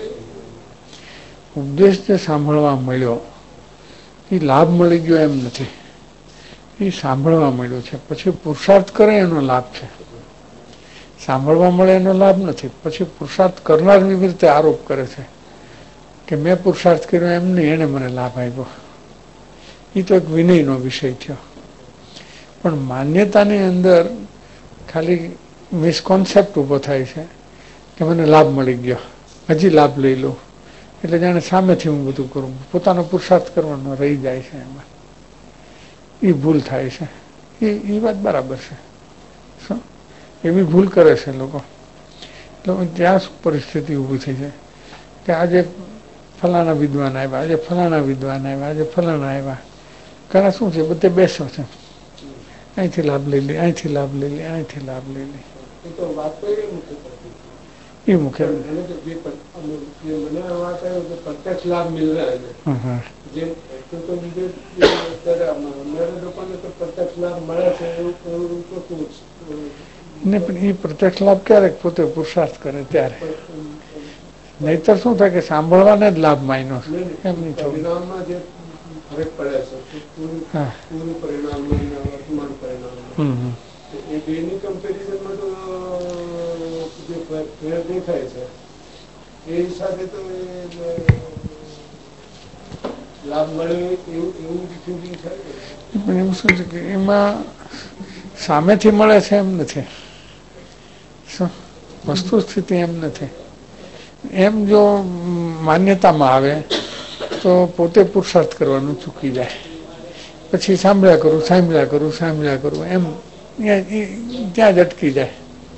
ઉપદેશ જે સાંભળવા મળ્યો એ લાભ મળી ગયો એમ નથી, એ સાંભળવા મળ્યો છે. પછી પુરુષાર્થ કરે એનો લાભ છે, સાંભળવા મળે એનો લાભ નથી. પછી પુરુષાર્થ કરનાર એવી રીતે આરોપ કરે છે કે મેં પુરુષાર્થ કર્યો એમ નહીં, એને મને લાભ આપ્યો. એ તો એક વિનયનો વિષય થયો. પણ માન્યતાની અંદર ખાલી મિસકોન્સેપ્ટ ઊભો થાય છે કે મને લાભ મળી ગયો, હજી લાભ લઈ લઉં, એટલે જાણે સામેથી હું બધું કરું, પોતાનો પુરુષાર્થ કરવાનો રહી જાય છે. એમાં એ ભૂલ થાય છે. એ એ વાત બરાબર છે, શું એવી ભૂલ કરે છે લોકો. એટલે ત્યાં શું પરિસ્થિતિ ઊભી થઈ છે કે આજે ફલાણા વિદ્વાન આવ્યા, આજે ફલાણા વિદ્વાન આવ્યા, આજે ફલાણા આવ્યા. ઘણા શું છે, બધે બેસો છે, અહીંથી લાભ લઈ લે, અહીંથી લાભ લઈ લે, અહીંથી લાભ લઈ લે. એ મુખ્ય प्रत्यक्ष लाभ मिल रहा है प्रत्यक्ष लाभ મળે છે ને, પણ એ પ્રત્યક્ષ લાભ ક્યારેક પોતે પુરુષાર્થ કરે ત્યારે. નહીતર શું થાય કે સાંભળવાને જ લાભ માયનો એમ નહીં થયું. પરિણામમાં જે ફરક પડે છે પૂરું પરિણામ વર્તમાન પરિણામ એ બેની કમ્પેરિઝનમાં તો જે ફેર દેખાય છે એ હિસાબે તો લાભ મળે એવું એવું થિંકિંગ થાય. પણ એમ શું છે કે એમાં સામેથી મળે છે એમ નથી, શું વસ્તુ સ્થિતિ એમ નથી. એમ જો માન્યતામાં આવે તો પોતે પુરુષાર્થ કરવાનું ચૂકી જાય. પછી સાંભળ્યા કરું સાંભળ્યા કરું સાંભળ્યા કરું એમ ત્યાં જ અટકી જાય.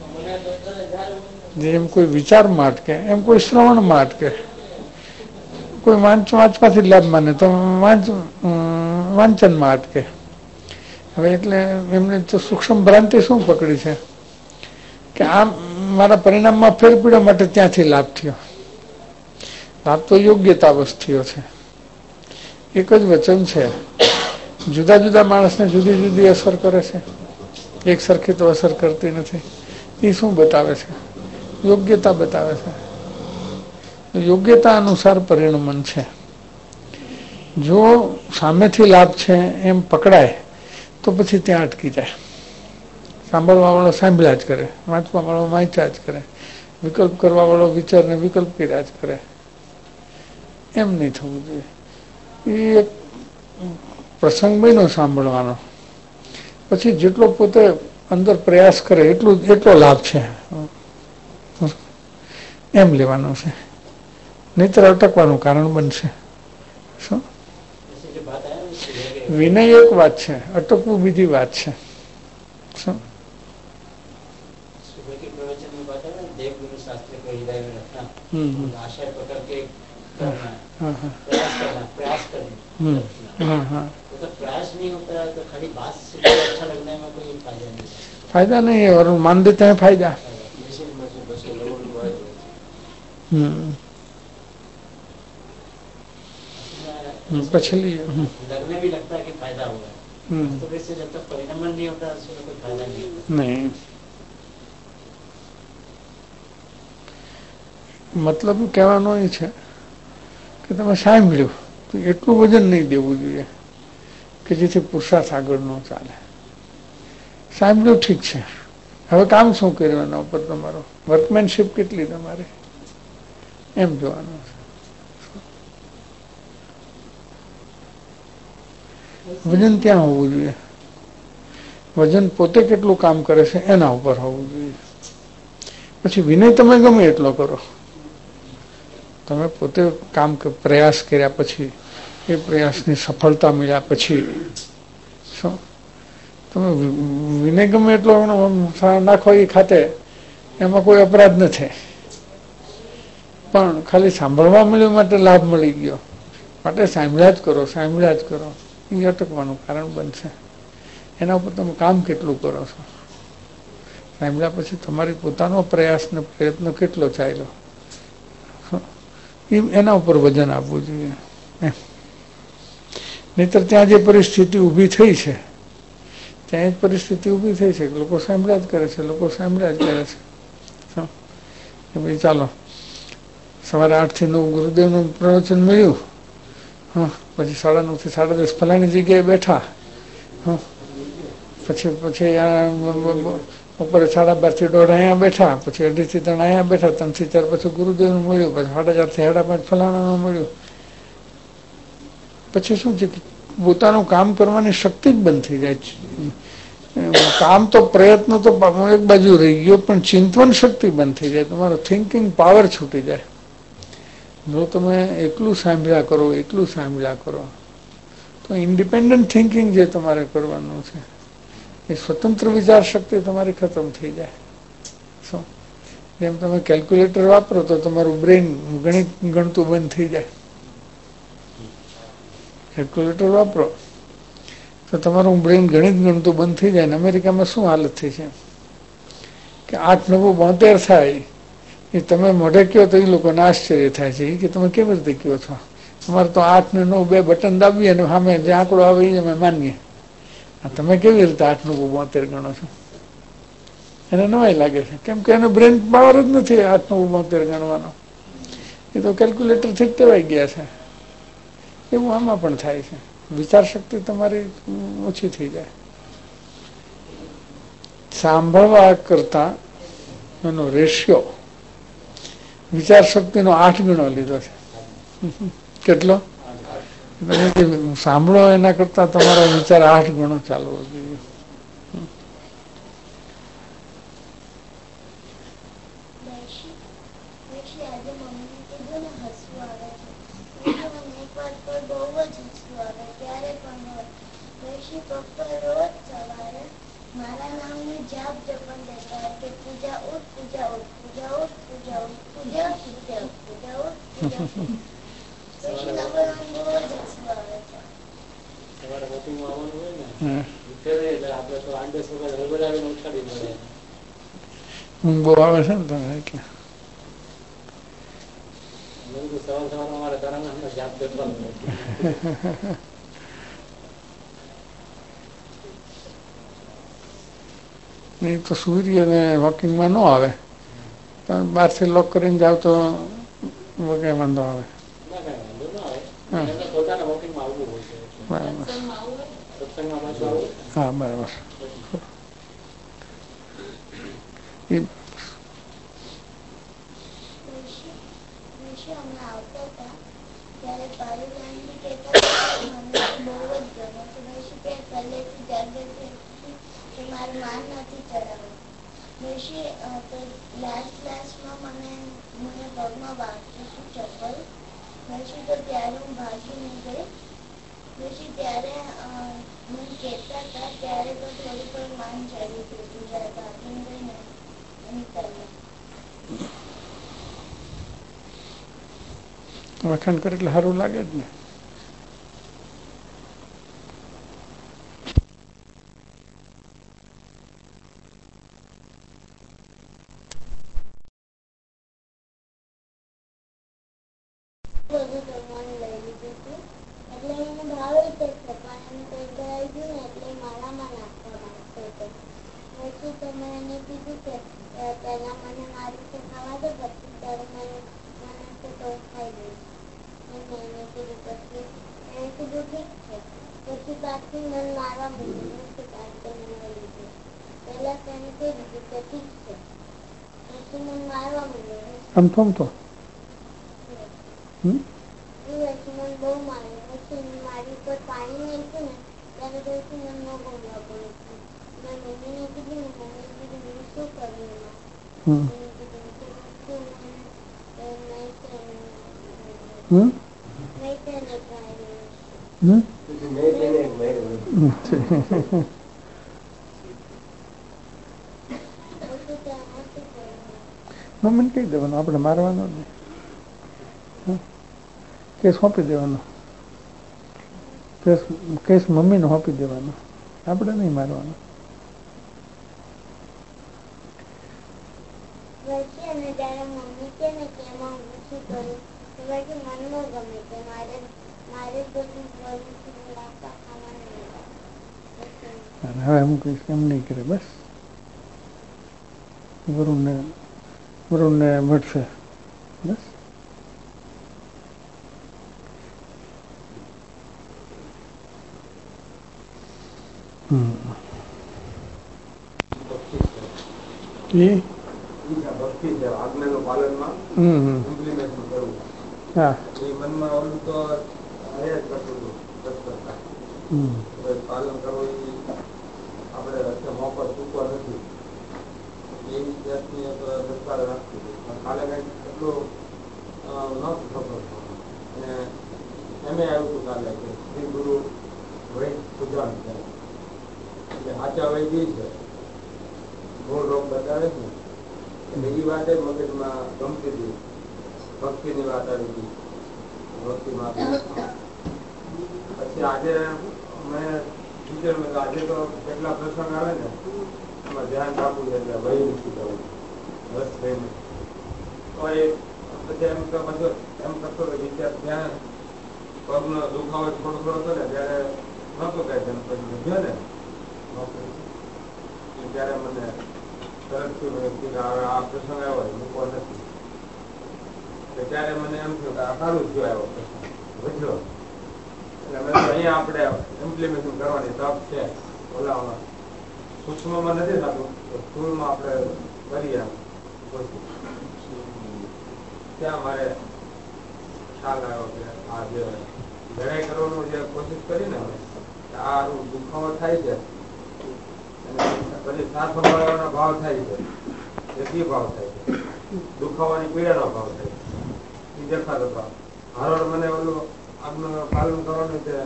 જેમ કોઈ વિચારમાં અટકે એમ કોઈ શ્રવણમાં અટકે. કોઈ વાંચ વાંચવાથી લાભ માને તો વાંચ વાંચનમાં અટકે. હવે એટલે એમને તો સૂક્ષ્મ ભ્રાંતિ શું પકડી છે કે આમ મારા પરિણામમાં ફેર પડ્યો માટે ત્યાંથી લાભ થયો. લાભ તો યોગ્યતા વસ્તુઓ છે. એક જ વચન છે, જુદા જુદા માણસને જુદી જુદી અસર કરે છે, એક સરખી તો અસર કરતી નથી. એ શું બતાવે છે? યોગ્યતા બતાવે છે. યોગ્યતા અનુસાર પરિણમન છે. જો સામેથી લાભ છે એમ પકડાય તો પછી ત્યાં અટકી જાય. સાંભળવા વાળો સાંભળ્યા જ કરે, વાંચવા વાળો વાંચ્યા જ કરે, વિકલ્પ કરવા વાળો વિચારને વિકલ્પ કર્યા જ કરે. એમ નહીં થવું જોઈએ. એ એક પ્રસંગ બન્યો સાંભળવાનો, પછી જેટલો પોતે અંદર પ્રયાસ કરે એટલું એટલો લાભ છે એમ લેવાનું છે, નહીતર અટકવાનું કારણ બનશે. શું વિનય એક વાત છે, અટકવું બીજી વાત છે. શું फायदा नहीं है और मान देते हैं फायदा. हम्म पछली लगने भी लगता है कि फायदा होगा, तो वैसे जब तक परिणाम नहीं होता उसमें कोई फायदा नहीं होता. नहीं મતલબ કહેવાનો એ છે કે તમે સાંભળ્યું તો એટલું વજન નહીં દેવું જોઈએ કે જેથી પુરુષાર્થ આગળ ન ચાલે. સાંભળ્યું ઠીક છે, હવે કામ શું કર્યું એના ઉપર તમારો વર્કમેનશીપ કેટલી તમારે એમ જોવાનું છે. વજન ત્યાં હોવું જોઈએ. વજન પોતે કેટલું કામ કરે છે એના ઉપર હોવું જોઈએ. પછી વિનય તમે ગમે એટલો કરો, તમે પોતે કામ પ્રયાસ કર્યા પછી, એ પ્રયાસની સફળતા મળ્યા પછી શું તમે વિનય ગમે એટલો નાખો એ ખાતે, એમાં કોઈ અપરાધ નથી. પણ ખાલી સાંભળવા મળ્યું માટે લાભ મળી ગયો માટે સાંભળ્યા જ કરો, સાંભળ્યા જ કરો, એ અટકવાનું કારણ બનશે. એના ઉપર તમે કામ કેટલું કરો છો, સાંભળ્યા પછી તમારી પોતાનો પ્રયાસ ને પ્રયત્ન કેટલો ચાલ્યો, એના ઉપર વજન આપવું જોઈએ. નહીતર ત્યાં જે પરિસ્થિતિ ઊભી થઈ છે ત્યાં જ પરિસ્થિતિ ઊભી થઈ છે, લોકો સાંભળ્યા જ કરે છે, લોકો સાંભળ્યા જ કરે છે. કે ભાઈ ચાલો સવારે આઠ થી નવ ગુરુદેવનું પ્રવચન મળ્યું, હા પછી સાડા નવ થી સાડા દસ ફલાણી જગ્યાએ બેઠા, હા પછી પછી બપોરે સાડા બાર થી દોઢ અહીંયા બેઠા, પછી અઢી થી ત્રણ અહીંયા બેઠા, ત્રણ થી ચાર પછી ગુરુદેવનું મળ્યું, પછી સાડા ચાર થી સાડા પાંચ ફલાણાનું મળ્યું. પછી શું છે કે પોતાનું કામ કરવાની શક્તિ જ બંધ થઈ જાય છે. કામ તો પ્રયત્ન તો એક બાજુ રહી ગયો, પણ ચિંતન શક્તિ બંધ થઈ જાય, તમારો થિંકિંગ પાવર છૂટી જાય. જો તમે એકલું સાંભળ્યા કરો, એકલું સાંભળ્યા કરો તો ઇન્ડિપેન્ડન્ટ થિંકિંગ જે તમારે કરવાનું છે, એ સ્વતંત્ર વિચાર શક્તિ તમારી ખતમ થઈ જાય. શું જેમ તમે કેલ્ક્યુલેટર વાપરો તો તમારું બ્રેઇન ગણિત ગણતું બંધ થઈ જાય. કેલ્ક્યુલેટર વાપરો તો તમારું બ્રેઇન ગણિત ગણતું બંધ થઈ જાય. ને અમેરિકામાં શું હાલત થઈ છે કે આઠ નવું બોતેર થાય એ તમે મોઢે કહો તો એ લોકોને આશ્ચર્ય થાય છે કે તમે કેવી રીતે કહો છો. અમારે તો આઠ ને નવ બે બટન દાબીએ ને સામે જે આંકડો આવે એ અમે માનીએ. તમે કેવી રીતે આઠ નવું બોતેર ગણો છો? એને નવાઈ લાગે છે, કેમ કે એનો બ્રેન પાવર જ નથી આઠ નવું બોતેર ગણવાનો. એ તો કેલ્ક્યુલેટર થી જ ટેવાઈ ગયા છે. એવું આમાં પણ થાય છે, વિચાર શક્તિ તમારી ઓછી થઈ જાય. સાંભળવા કરતા એનો રેશિયો વિચાર શક્તિનો આઠ ગણો લીધો છે. કેટલો? સાંભળો એના કરતા તમારો વિચાર આઠ ગણો ચાલવો જોઈએ. ઊંઘ બહુ આવે છે ને તમે એટલે નહીં તો સૂર્ય ને વોકિંગમાં ન આવે, તમે બહારથી લોક કરીને જાવ તો કઈ વાંધો આવે. હા બરાબર. વખાણ કરે એટલે સારું લાગે જ ને. આમ થમ તો હમ હમ હમ મેં તેને ગાયું. હમ મેં તેને એક માર્યો. ઓછું ત્યાં નથી કરવું. મમ્મીને કહી દેવાનું, આપણે મારવાનો જ નહીં. હમ? કેસ સોંપી દેવાનો, કેસ કેસ મમ્મીને સોંપી દેવાનો, આપણે નહીં મારવાનો. પછી અને ત્યારે મમ્મી કે ને કે એમાં હું શું કરું, તો પછી મન ન ગમે કે મારે મારે બધું ભરું લાગતા ખાવાનું નહીં. અને હવે હું કહીશ એમ નહીં કરે, બસ વરુણને વરુણને મળશે, બસ. હમ એ ભક્તિ છે, આજ્ઞાનું પાલનમાં હમ હમ ઇમ્પ્લિમેશન કરવું. હા એ મનમાં ઓલું તો હયા જ કરતું હતું તત્પરતા. હમ પાલન કરવું એ આપણે રસ્તે મોકો ચૂકવા નથી, એવી જાતની દરકાર રાખતી હતી. પણ કાલે કંઈક એટલું ન ખબર અને એમ આવ્યું હતું કાલે કે શ્રી ગુરુ વૈદ સુજાન છે એટલે આચા વૈદી છે, મૂળ રોગ બતાવે છે એટલે એ વાત એ મગજમાં ગમતી હતી. ભક્તિની વાત આવી હતી, ભક્તિમાં પછી આજે મેં વિચાર્યું કે આજે તો કેટલા પ્રસંગ આવે ને એમાં ધ્યાન રાખવું છે એટલે વહી મૂકી જવું બસ થઈને. તો એ પછી એમ તો બધું એમ કરતો કે વિચાર ત્યાં પગનો દુખાવો થોડો થોડો હતો ને ત્યારે નહોતો કાંઈ ધ્યાન પછી લીધો ને ત્યારે મને તરત થયું આ પ્રસંગ આવ્યો મૂકવો નથી. ત્યારે મને એમ થયું કે આ સારું થયું આવ્યો પ્રસંગ વધ્યો એટલે મેં અહીંયા આપણે ઇમ્પ્લિમેશન કરવાની તક છે. ઓલામાં સૂક્ષ્મમાં નથી થતું, સ્થૂળમાં આપણે કરીએ ત્યાં મારે ખ્યાલ આવ્યો કે આ જે લડાઈ કરવાનું જે કોશિશ કરીને આ દુખાવો થાય છે પછી સાથ સંભાળવાનો ભાવ થાય છે, એ ભાવ થાય છે, દુખાવાની પીડાનો ભાવ થાય છે, એ દેખાતો ભાવ. હરોળ મને ઓલું આજ્ઞાનું પાલન કરવાનું છે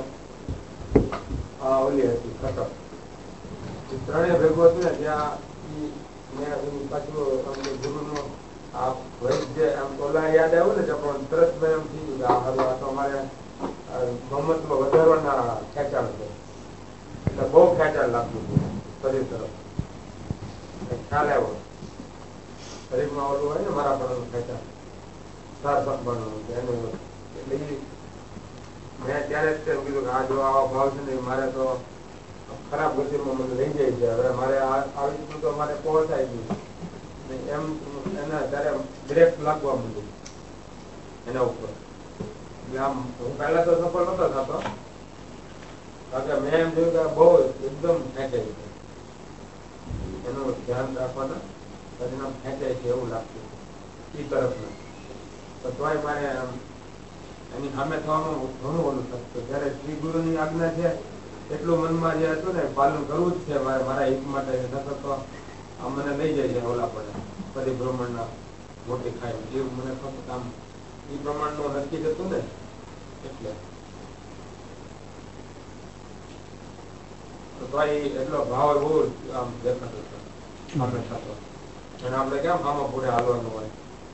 ઓલી હતી કટક, ત્રણેય ભેગું હતું ને ત્યાં મેં પાછું ગુરુનું આ વૈદ્ય આમ ઓલા યાદ આવ્યું ને પણ તરત મેં એમ થયું કે આ હારું આ તો અમારે મહમ્મદમાં વધારવાના ખેંચાણ છે એટલે બહુ ખેંચાણ લાગતું હતું શરીર તરફ. ખ્યાલ આવ્યો શરીરમાં ઓલું હોય ને મારા પણ ખેંચાણ સાર સંભાળવાનું એનું એટલે મેં ત્યારે જ કીધું કે આ જો આવા ભાવ છે ને મારે તો ખરાબ ગતિમાં મને લઈ જાય છે. હવે મારે આવી રીતનું તો મારે પહોંચાય ગયું એમ એના ત્યારે બ્રેક લાગવા માંડ્યું એના ઉપર. આમ હું પહેલા તો સફળ નતો થતો કારણ કે મેં એમ જોયું કે બહુ એકદમ ખેંચાય છે, એનું ધ્યાન રાખવાના પરિણામ ખેંચાય છે એવું લાગતું એ તરફના. તો તોય મારે આમ એની સામે થવાનું ઘણું ઓલું થતું. જયારે શ્રી ગુરુની આજ્ઞા છે એટલું મનમાં જે હતું ને પાલન કરવું જ છે મારે મારા હિત માટે. નકર તો આ મને લઈ જાય છે ઓલા પડે પરિભ્રમણના મોટી ખાય એવું મને ફક્ત આમ એ પ્રમાણનું નક્કી જતું ને એટલે તો એટલો ભાવ બહુ આમ દેખાતો હતો સામે થતો. અને આપણે કેમ આમાં પૂરે હાલવાનું હોય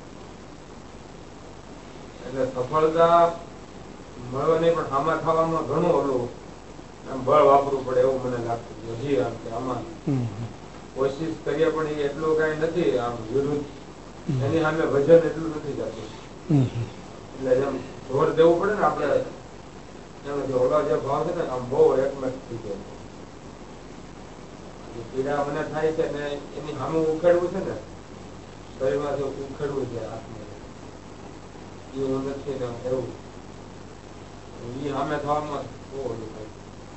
એટલે સફળતા મળવાની પણ આમાં થવામાં ઘણું ઓલું આમ બળ વાપરવું પડે એવું મને લાગતું. હજી આમ કે આમાં કોશિશ કરીએ પણ એ એટલું કઈ નથી આમ વિરુદ્ધ એની સામે વજન એટલું નથી જતું. એટલે એમ જોર દેવું પડે ને આપણે એનો જે ઓલા જે ભાવ છે ને આમ બહુ એકમેક થઈ જાય. પીડા મને થાય છે ને એની સામે ઉખેડવું છે ને શરીરમાંથી ઉખેડવું છે હાથમાં એવું નથી ને એવું એ સામે થવામાં બહુ ઓલું થાય.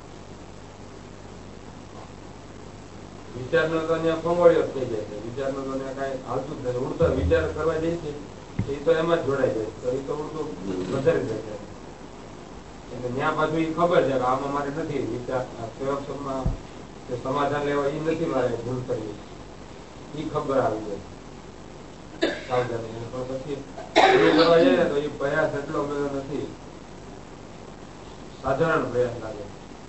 વિચાર નો તો ત્યાં ફંગોળ્યો થઈ જાય છે, વિચાર નો તો કઈ હાલતું જ નથી. ઉડતો વિચાર કરવા જાય છે એ તો એમાં જ જોડાઈ જાય તો એ તો ઉડતું વધારે જાય એટલે ત્યાં પાછું એ ખબર છે કે આમાં મારે નથી વિચાર સંરક્ષણમાં સમાધાન લેવા એ નથી મારે ભૂલ કરવી એ ખબર આવી જાય. સાવધાની, પણ પછી પૂરું કરવા જઈએ તો એ પ્રયાસ એટલો બધો નથી, સાધારણ પ્રયાસ લાગે.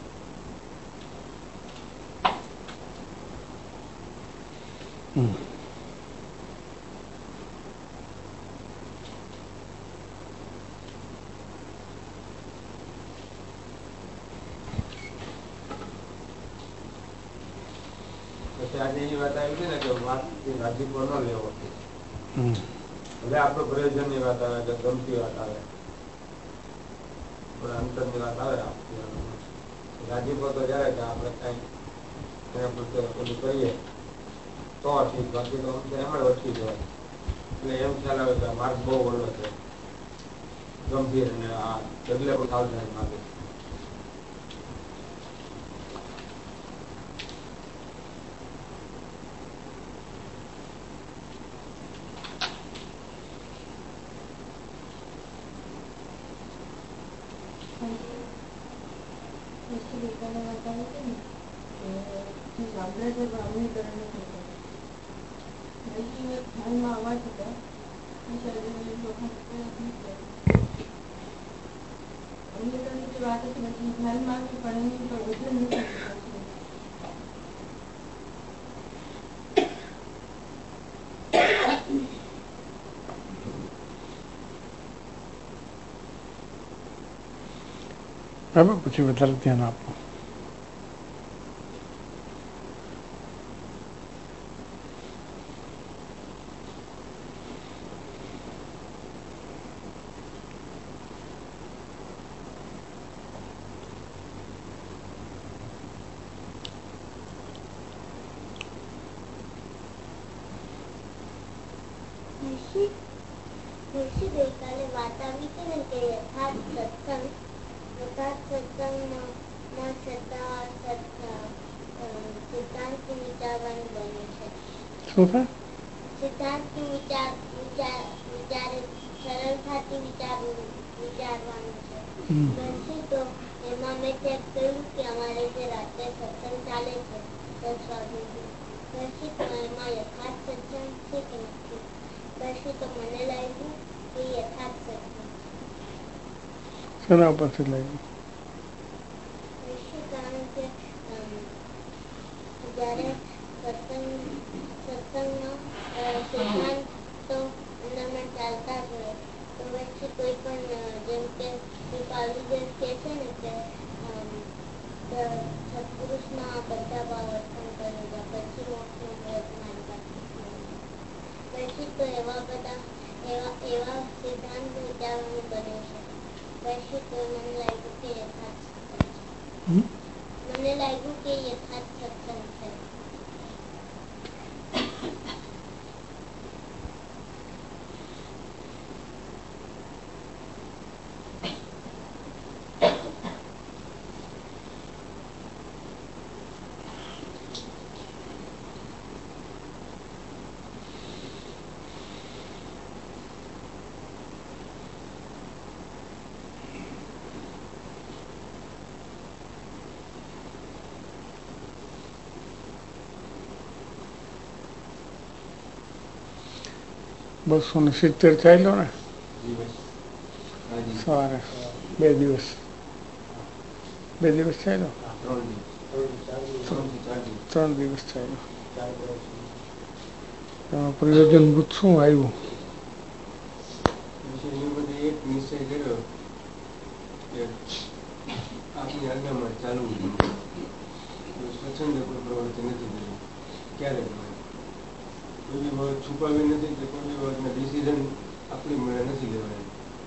આજે એ વાત આવી છે ને કે વાત રાજીપો ન લેવો, હવે આપડો પ્રયોજન ની વાત આવે કે ગમતી વાત આવે, અંતર ની વાત આવે, રાજીપો તો જયારે કે આપડે કઈ બધું કરીએ તો ઠીક, બાકી તો એમાં ઓછી જાય. એટલે એમ ખ્યાલ આવે કે માર્ગ બહુ વડો છે, ગંભીર ને આ બદલે પણ સાવધાની માંગે. બરાબર, પછી વધારે ધ્યાન આપો. ગઈકાલે વાત આવી છે ને કે યથાર્થ સત્સંગ, યથાર્થ સત્સંગમાં સિદ્ધાંતથી વિચારવાનું બને છે. શું થાય? સિદ્ધાંતથી વિચાર વિચાર વિચારે સરળતાથી વિચારવું વિચારવાનું છે. પછી તો એમાં મેં ચેક કર્યું કે અમારે જે રાત્રે સત્સંગ ચાલે છે દસ વાગ્યાથી, પછી તો એમાં યથાર્થ સત્સંગ છે કે નથી. પછી તો મને લાગ્યું કે યથાર્થ સત્સંગ. શેના પરથી લાગ્યું? કારણ કે જયારે સત્સંગ સત્સંગમાં સિદ્ધાંતો અંદરમાં ચાલતા જ હોય તો પછી કોઈ પણ જેમ કે કાળુદેવ કહે છે ને કે સત્પુરુષના બધા ભાવ અર્પણ કરી દે, પછી મોક્ષનો વ્રત મારી પાસે. પછી તો એવા બધા એવા એવા સિદ્ધાંત વિચારવાનું બને છે. પછી તો મને લાગ્યું કે યથાર્થ સત્સંગ છે. મને લાગ્યું કે યથાર્થ સત્સંગ છે. બસો ને સિત્તેર ચાલ્યો ને સવારે બે દિવસ બે દિવસ ચાલ્યો, ત્રણ દિવસ ચાલ્યો. પ્રયોજનભૂત શું આવ્યું? એક નિશ્ચય કર્યો કે આપની આજ્ઞામાં ચાલવું સ્વચ્છંદ કોઈ પ્રવૃત્તિ નથી કરી ક્યારે કોઈ બી બાબત છુપાવી નથી કે કોઈ બી બાબતના ડિસિઝન આપણી મળે નથી લેવાય.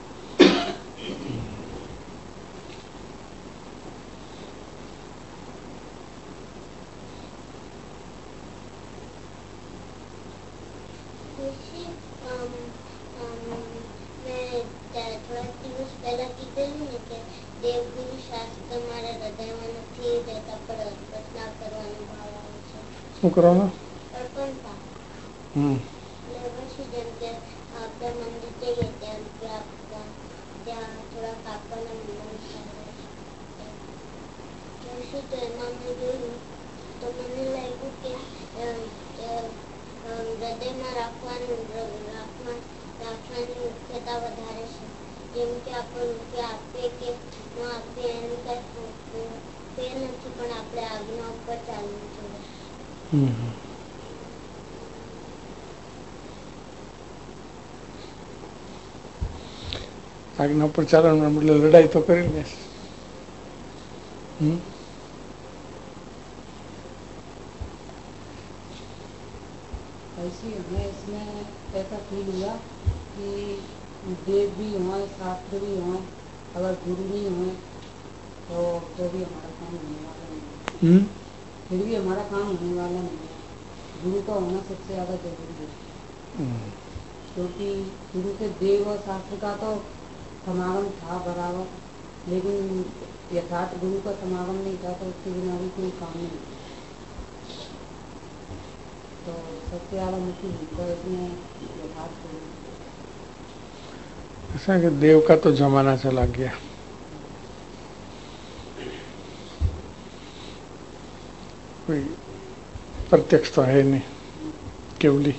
શું કરવાનું? હમ પછી જેમ કે આપણે મંદિર જઈએ ત્યાં ત્યાં થોડા કાપવાના પછી તો એમાં મેં જોયું તો મને લાગ્યું કે હૃદયમાં રાખવાનું રાખવાનું જેમ કે આપણે રૂપિયા આપીએ કે ન આપીએ એનું કઈ તે નથી, પણ આપણે આજ્ઞા ઉપર ચાલવું જોઈએ. આજ્ઞા ઉપર ચાલવાનું બદલે લડાઈ તો કરી દે. ऐसी हमें इसमें ऐसा फील हुआ कि देव भी हों, शास्त्र भी हों, अगर गुरु नहीं हों तो तो भी हमारा काम होने वाला नहीं है. फिर भी हमारा काम होने वाला नहीं है. गुरु का होना सबसे ज़्यादा जरूरी है, क्योंकि गुरु के देव और शास्त्र का तो समागम था बराबर, लेकिन यथार्थ गुरु का समागम नहीं था, तो उसके बिना भी कोई काम नहीं. तो सबसे ज़्यादा मुश्किल होता है इसमें यथार्थ गुरु. ऐसा कि देव का तो जमाना चला गया. कोई प्रत्यक्ष तो है नहीं, केवली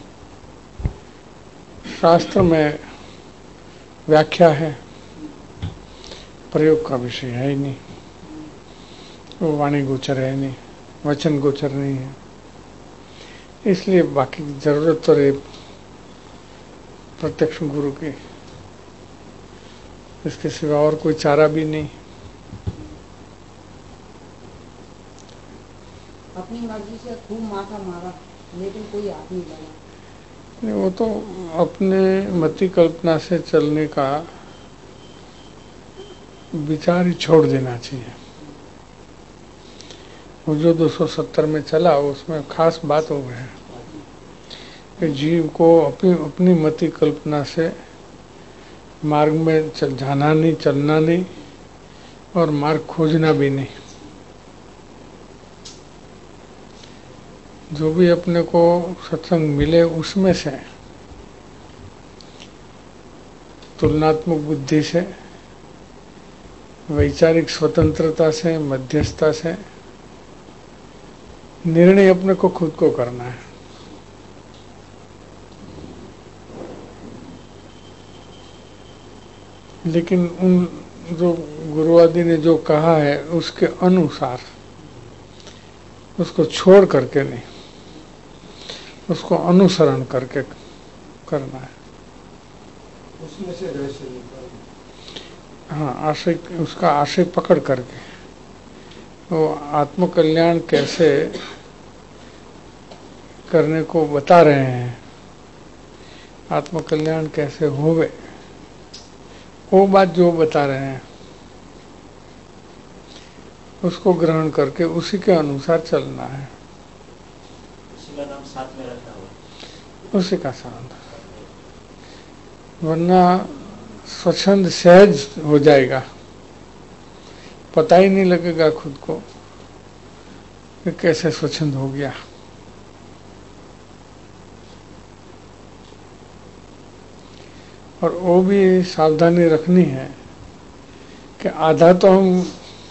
शास्त्र में व्याख्या है, प्रयोग का विषय है ही नहीं. वो वाणी गोचर है नहीं, वचन गोचर नहीं है, इसलिए बाकी की जरूरत तो रहे प्रत्यक्ष गुरु की. इसके सिवा और कोई चारा भी नहीं. अपनी मर्जी से खूब माथा मारा, लेकिन कोई हाथ नहीं लगा. नहीं, वो तो अपने मति कल्पना से चलने का विचार ही छोड़ देना चाहिए. वो जो दो सौ सत्तर में चला उसमें खास बात हो गई कि जीव को अपनी अपनी मति कल्पना से मार्ग में चल जाना नहीं, चलना नहीं और मार्ग खोजना भी नहीं. जो भी अपने को सत्संग मिले उसमें से तुलनात्मक बुद्धि से, वैचारिक स्वतंत्रता से, मध्यस्थता से निर्णय अपने को खुद को करना है. लेकिन उन जो गुरुवादी ने जो कहा है उसके अनुसार, उसको छोड़ करके नहीं, उसको अनुसरण करके करना है. उसमें से रहस्य निकालना. हाँ, आशय, उसका आशय पकड़ करके वो आत्मकल्याण कैसे करने को बता रहे हैं, आत्मकल्याण कैसे होवे, वो बात जो बता रहे हैं उसको ग्रहण करके उसी के अनुसार चलना है. उसी का नाम साथ में रखा हुआ, उसी का साथ, वरना स्वच्छंद सहज हो जाएगा, पता ही नहीं लगेगा खुद को कि कैसे स्वच्छंद हो गया. और वो भी सावधानी रखनी है कि आधा तो हम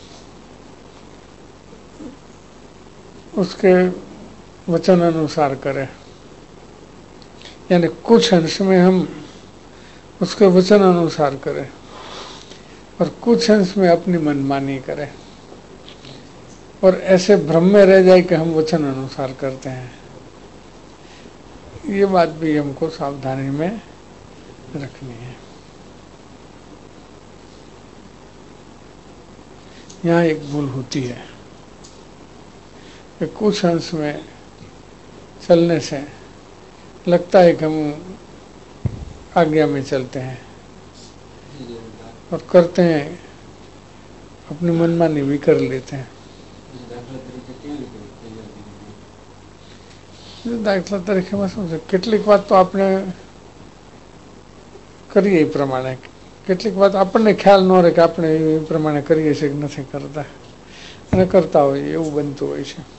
उसके वचन अनुसार करें, यानी कुछ अंश में हम उसके वचन अनुसार करें और कुछ अंश में अपनी मनमानी करें, और ऐसे भ्रम में रह जाए कि हम वचन अनुसार करते हैं. ये बात भी हमको सावधानी में रखनी है. यहाँ एक भूल होती है कि कुछ अंश में चलने से लगता है कि हम आज्ञा में चलते हैं और करते हैं, अपनी मनमानी भी कर लेते हैं. દાખલા તરીકેમાં શું છે, કેટલીક વાત તો આપણે કરીએ એ પ્રમાણે, કેટલીક વાત આપણને ખ્યાલ ન રહે કે આપણે એ પ્રમાણે કરીએ છીએ કે નથી કરતા, અને કરતા હોઈએ એવું બનતું હોય છે.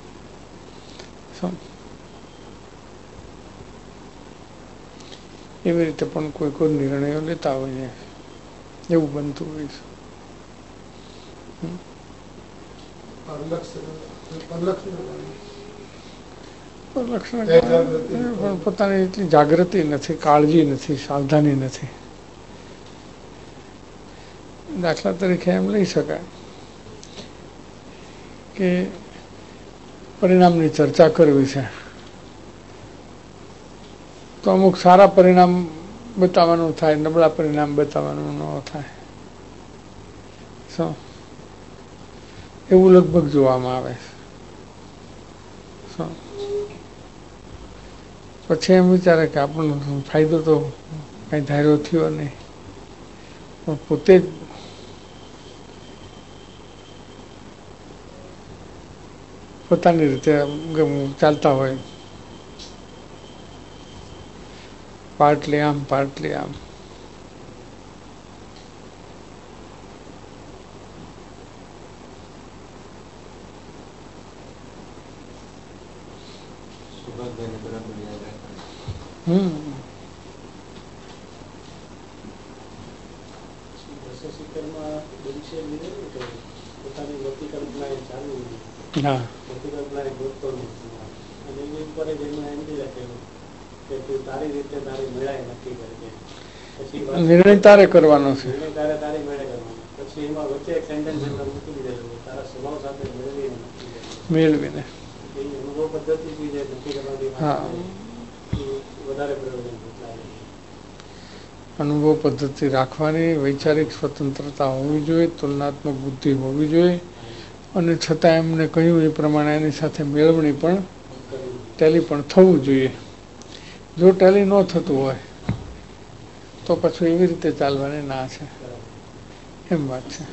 એવી રીતે પણ કોઈ કોઈ નિર્ણયો લેતા હોઈએ એવું બનતું હોય છે. લક્ષણ પોતાની એટલી જાગૃતિ નથી, કાળજી નથી, સાવધાની નથી. દાખલા તરીકે એમ લઈ શકાય કે પરિણામની ચર્ચા કરવી છે તો અમુક સારા પરિણામ બતાવવાનું થાય, નબળા પરિણામ બતાવવાનું ન થાય. શું એવું લગભગ જોવામાં આવે છે. શું પછી એમ વિચારે કે આપણને ફાયદો તો કઈ ધાર્યો થયો નહીં, પણ પોતે જ પોતાની રીતે ચાલતા હોય, પાર્ટલી આમ પાર્ટલી આમ. હમ હા નિર્ણય તારે કરવાનો છે. પછી એમાં વચ્ચે એક સેન્ટેન્સ મૂકી દીધેલું તારા સ્વભાવ સાથે મેળવીને મેળવીને અનુભવ પદ્ધતિ જે નક્કી કરવાની હા વધારે પ્રયોજન. અનુભવ પદ્ધતિ રાખવાની, વૈચારિક સ્વતંત્રતા હોવી જોઈએ, તુલનાત્મક બુદ્ધિ હોવી જોઈએ, અને છતાં એમને કહ્યું એ પ્રમાણે એની સાથે મેળવણી પણ ટેલી પણ થવું જોઈએ. જો ટેલી ન થતું હોય તો પછી એવી રીતે ચાલવાની ના છે, એમ વાત છે.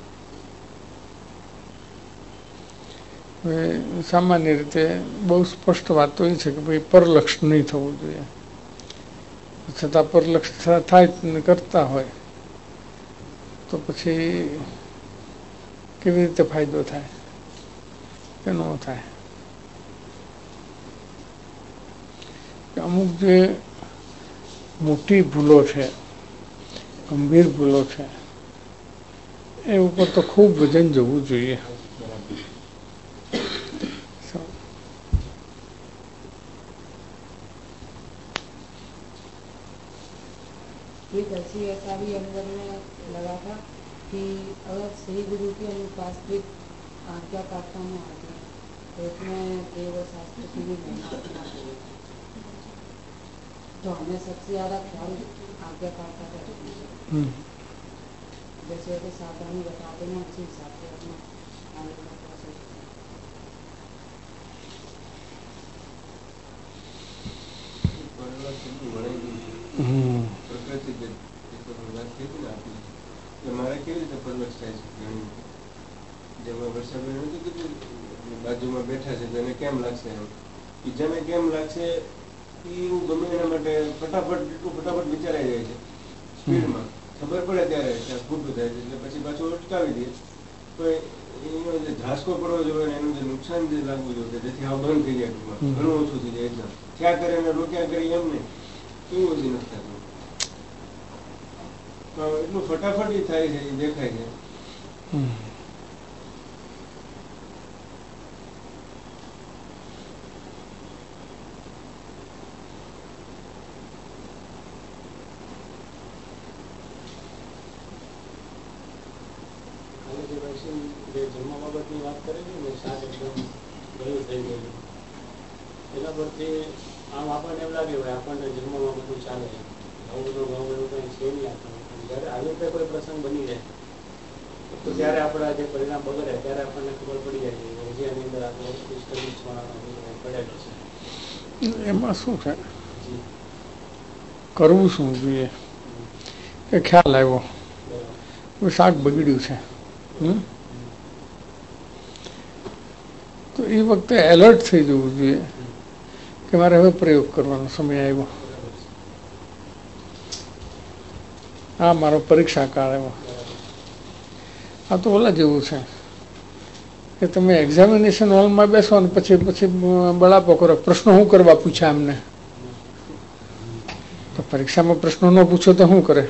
હવે સામાન્ય રીતે બહુ સ્પષ્ટ વાત તો એ છે કે ભાઈ પરલક્ષ નહીં થવું જોઈએ, છતાં પરલક્ષ થાય કરતા હોય તો પછી કેવી રીતે ફાયદો થાય કે ન થાય. અમુક જે મોટી ભૂલો છે, ગંભીર ભૂલો છે, એ ઉપર તો ખૂબ વજન જવું જોઈએ. एक ऐसी ऐसा भी अंदर में लगा था कि अगर सही गुरु की वास्तविक आज्ञाकारिता में आ गए तो इसमें देव शास्त्र की भी महिमा तो हमें सबसे ज्यादा ख्याल आज्ञाकारिता का रखना है. जैसे जैसे सावधानी बता देना उसी हिसाब से अपना आगे का प्रोसेस. મારે કેવી રીતે પરવર્ષ થાય છે, જેમાં વર્ષાબેન નથી કીધું બાજુમાં બેઠા છે તેને કેમ લાગશે, એમ બીજાને કેમ લાગશે એવું ગમે એના માટે ફટાફટ એટલું ફટાફટ વિચારાઈ જાય છે સ્પીડમાં. ખબર પડે ત્યારે ત્યાં ખોટું થાય છે એટલે પછી પાછું અટકાવી દે. તો એનો જે ઝાસકો પડવો જોઈએ, એનું જે નુકસાન જે લાગવું જોઈએ જેથી આ બંધ થઈ જાય, ટૂંકમાં ઘણું ઓછું થઈ જાય. એકદમ ક્યાં કરે અને રોક્યા કરી એમ ને કેવું બધી નથી થતું. એટલું ફટાફટ થાય છે, એ દેખાય છે. જન્મ બાબતની વાત કરેલી ને શાક એકદમ ગળું થઈ ગયેલું, એના પરથી આમ આપણને એમ લાગે ભાઈ આપણને જન્મમાં બધું ચાલે છે, આવું બધું ઘણું બધું કંઈ છે નહીં આપણને. જયારે આવી રીતે કોઈ પ્રસંગ બની જાય તો ત્યારે આપણા જે પરિણામ બગડે ત્યારે આપણને ખબર પડી જાય છે હજી એની અંદર આપણે પડેલો છે. એમાં શું છે, કરવું શું જોઈએ એ ખ્યાલ આવ્યો, શાક બગડ્યું છે, હમ તો એ વખતે એલર્ટ થઈ જવું જોઈએ કે મારે હવે પ્રયોગ કરવાનો સમય આવ્યો, આ મારો પરીક્ષા કાળ આવ્યો. આ તો ઓલા જેવું છે કે તમે એક્ઝામિનેશન હોલમાં બેસો ને પછી પછી બળાપો કરો, પ્રશ્નો શું કરવા પૂછ્યા એમને, તો પરીક્ષામાં પ્રશ્નો ન પૂછો તો શું કરે,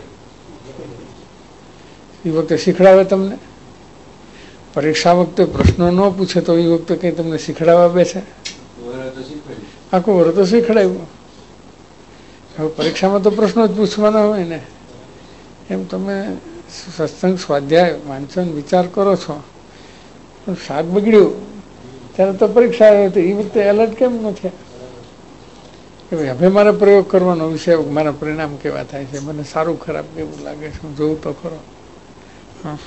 એ વખતે શીખડાવે તમને. પરીક્ષા વખતે પ્રશ્નો ન પૂછે તો એ વખતે કંઈ તમને શીખડાવવા બેસે, આખું વર તો શીખડાવ્યું. હવે પરીક્ષામાં તો પ્રશ્નો જ પૂછવાના હોય ને, એમ તમે સત્સંગ સ્વાધ્યાય વાંચન વિચાર કરો છો, પણ શાક બગડ્યું ત્યારે તો પરીક્ષા આવી હતી, એ વખતે એલર્ટ કેમ ન થયા કે ભાઈ હવે મારે પ્રયોગ કરવાનો વિષય, મારા પરિણામ કેવા થાય છે, મને સારું ખરાબ કેવું લાગે છે, હું જોઉં તો ખરો. હા,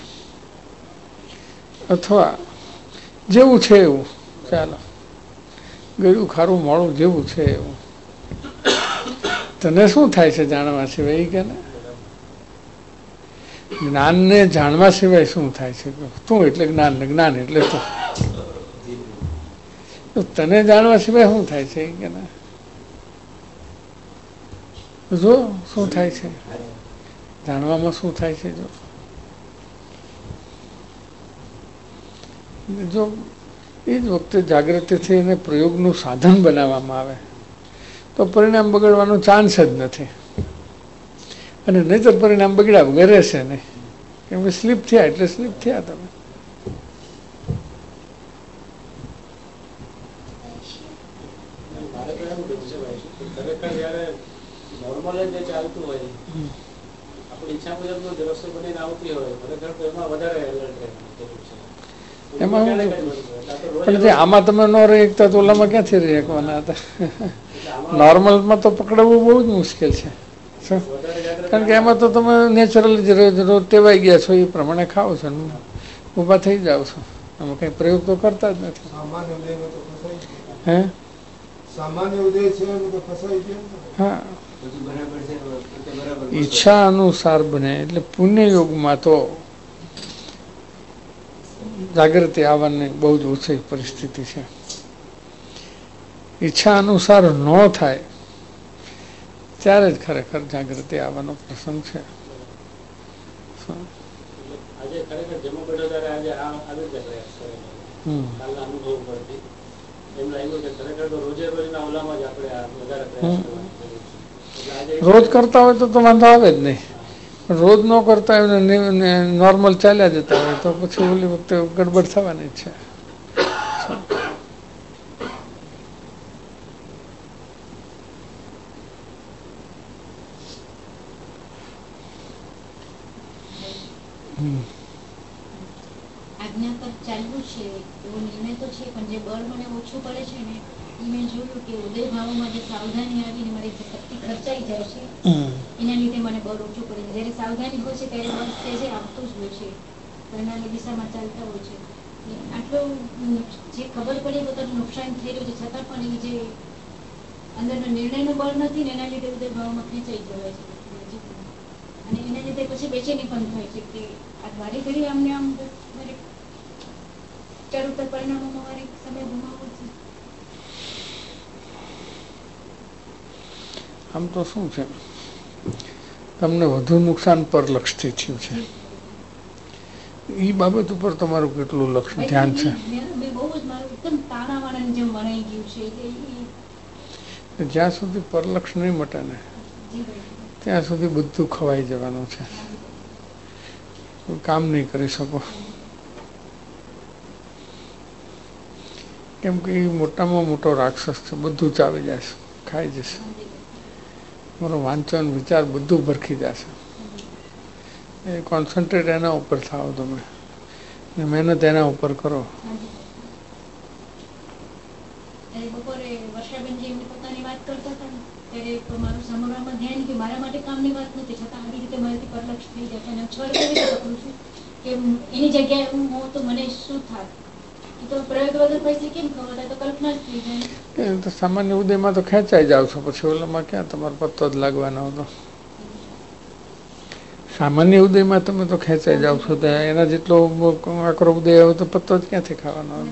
અથવા જેવું છે એવું ચાલો, ગયું ખારું મોડું જેવું છે એવું. તને શું થાય છે જાણવા સિવાય કે ને? જ્ઞાનને જાણવા સિવાય શું થાય છે? તું એટલે જ્ઞાન ને જ્ઞાન એટલે તું. તને જાણવા સિવાય શું થાય છે કે ને? જો શું થાય છે જાણવામાં, શું થાય છે જો જો એ જ વખતે જાગૃતિથી એને પ્રયોગનું સાધન બનાવવામાં આવે તો પરિણામ બગડવાનો ચાન્સ જ નથી. અને નહીતર પરિણામ બગડ્યા વગર રહેશે નહીં, કેમ કે સ્લીપ થયા એટલે સ્લીપ થયા તમે. એમાં પણ જે આમાં તમે ન રહી શકતા તો ઓલામાં ક્યાંથી રહી શકવાના હતા? નોર્મલમાં તો પકડવું બહુ જ મુશ્કેલ છે, કારણ કે એમાં તો તમે નેચરલ જ રોજ ટેવાઈ ગયા છો, એ પ્રમાણે ખાઓ છો, ઊભા થઈ જાઓ છો, આમાં કંઈ પ્રયોગ તો કરતા જ નથી. હે હા, ઈચ્છા અનુસાર બને એટલે પુણ્ય યોગમાં તો જાગૃતિ આવવાની બહુ જ ઓછી પરિસ્થિતિ છે. ઈચ્છા અનુસાર ન થાય ત્યારે જ ખરેખર જાગૃતિ આવવાનો પ્રસંગ છે. રોજ કરતા હોય તો તો વાંધો આવે જ નહીં, રોજ ન કરતા હોય ને નોર્મલ ચાલ્યા જતા હોય તો પછી ઓલી વખતે ગડબડ થવાની જ છે. આજ્ઞા પર ચાલવું છે એવો નિર્ણય તો છે, પણ જે બળ મને ઓછું પડે છે ને, એ મેં જોયું કે ઉદય ભાવોમાં જે સાવધાની આવીને મારી જે શક્તિ ખર્ચાઈ જાય છે, એના લીધે મને બળ ઓછું પડે છે. જયારે સાવધાની હોય છે ત્યારે બળ તે આવતું જ હોય છે, પરિણામની દિશામાં ચાલતા હોય છે. આટલું જે ખબર પડી પોતાનું નુકસાન થઈ રહ્યું છે, છતાં પણ એ જે અંદરનો નિર્ણયનું બળ નથી ને, એના લીધે ઉદય ભાવમાં ખેંચાઈ જવાય છે, અને એના લીધે પછી બેચેની પણ થાય છે કે આ વારી ઘડી આમને આમ ચડુતર પરિણામોમાં મારે સમય ગુમાવવો છે. આમ તો શું છે, તમને વધુ નુકસાન પર લક્ષથી થયું છે, એ બાબત ઉપર તમારું કેટલું લક્ષ ધ્યાન છે? જ્યાં સુધી પરલક્ષ નહીં મટે ને ત્યાં સુધી બધું ખવાઈ જવાનું છે, કામ નહીં કરી શકો. કેમ કે એ મોટામાં મોટો રાક્ષસ છે, બધું ચાવી જશે, ખાઈ જશે, મારો વાંચન વિચાર બધું ભરખી જશે. એ કોન્સન્ટ્રેટ એના ઉપર થાઓ તમે, ને મહેનત એના ઉપર કરો. બપોરે વર્ષાબેનજી એમની પોતાની વાત કરતા હતા ને, ત્યારે મારું સાંભળવામાં ધ્યાન કે મારા માટે કામની વાત નથી, છતાં આવી રીતે મારાથી પરલક્ષ થઈ જાય છે, અને છળ કેવી રીતે કરું છું કે એની જગ્યાએ હું હોઉં તો મને શું થાય, એ તો પ્રયોગ વગર પૈસા કેમ ખબર તો કલ્પના જ થઈ જાય. તો સામાન્ય ઉદયમાં તો ખેંચાઈ જાવ છો, પછી ઓલામાં ક્યાં તમારો પત્તો જ લાગવાનો હતો? સામાન્ય ઉદયમાં તમે તો ખેંચાઈ જાવ છો, એના જેટલો આકરો ઉદય આવે તો પત્તો જ ક્યાંથી ખાવાનો હતો?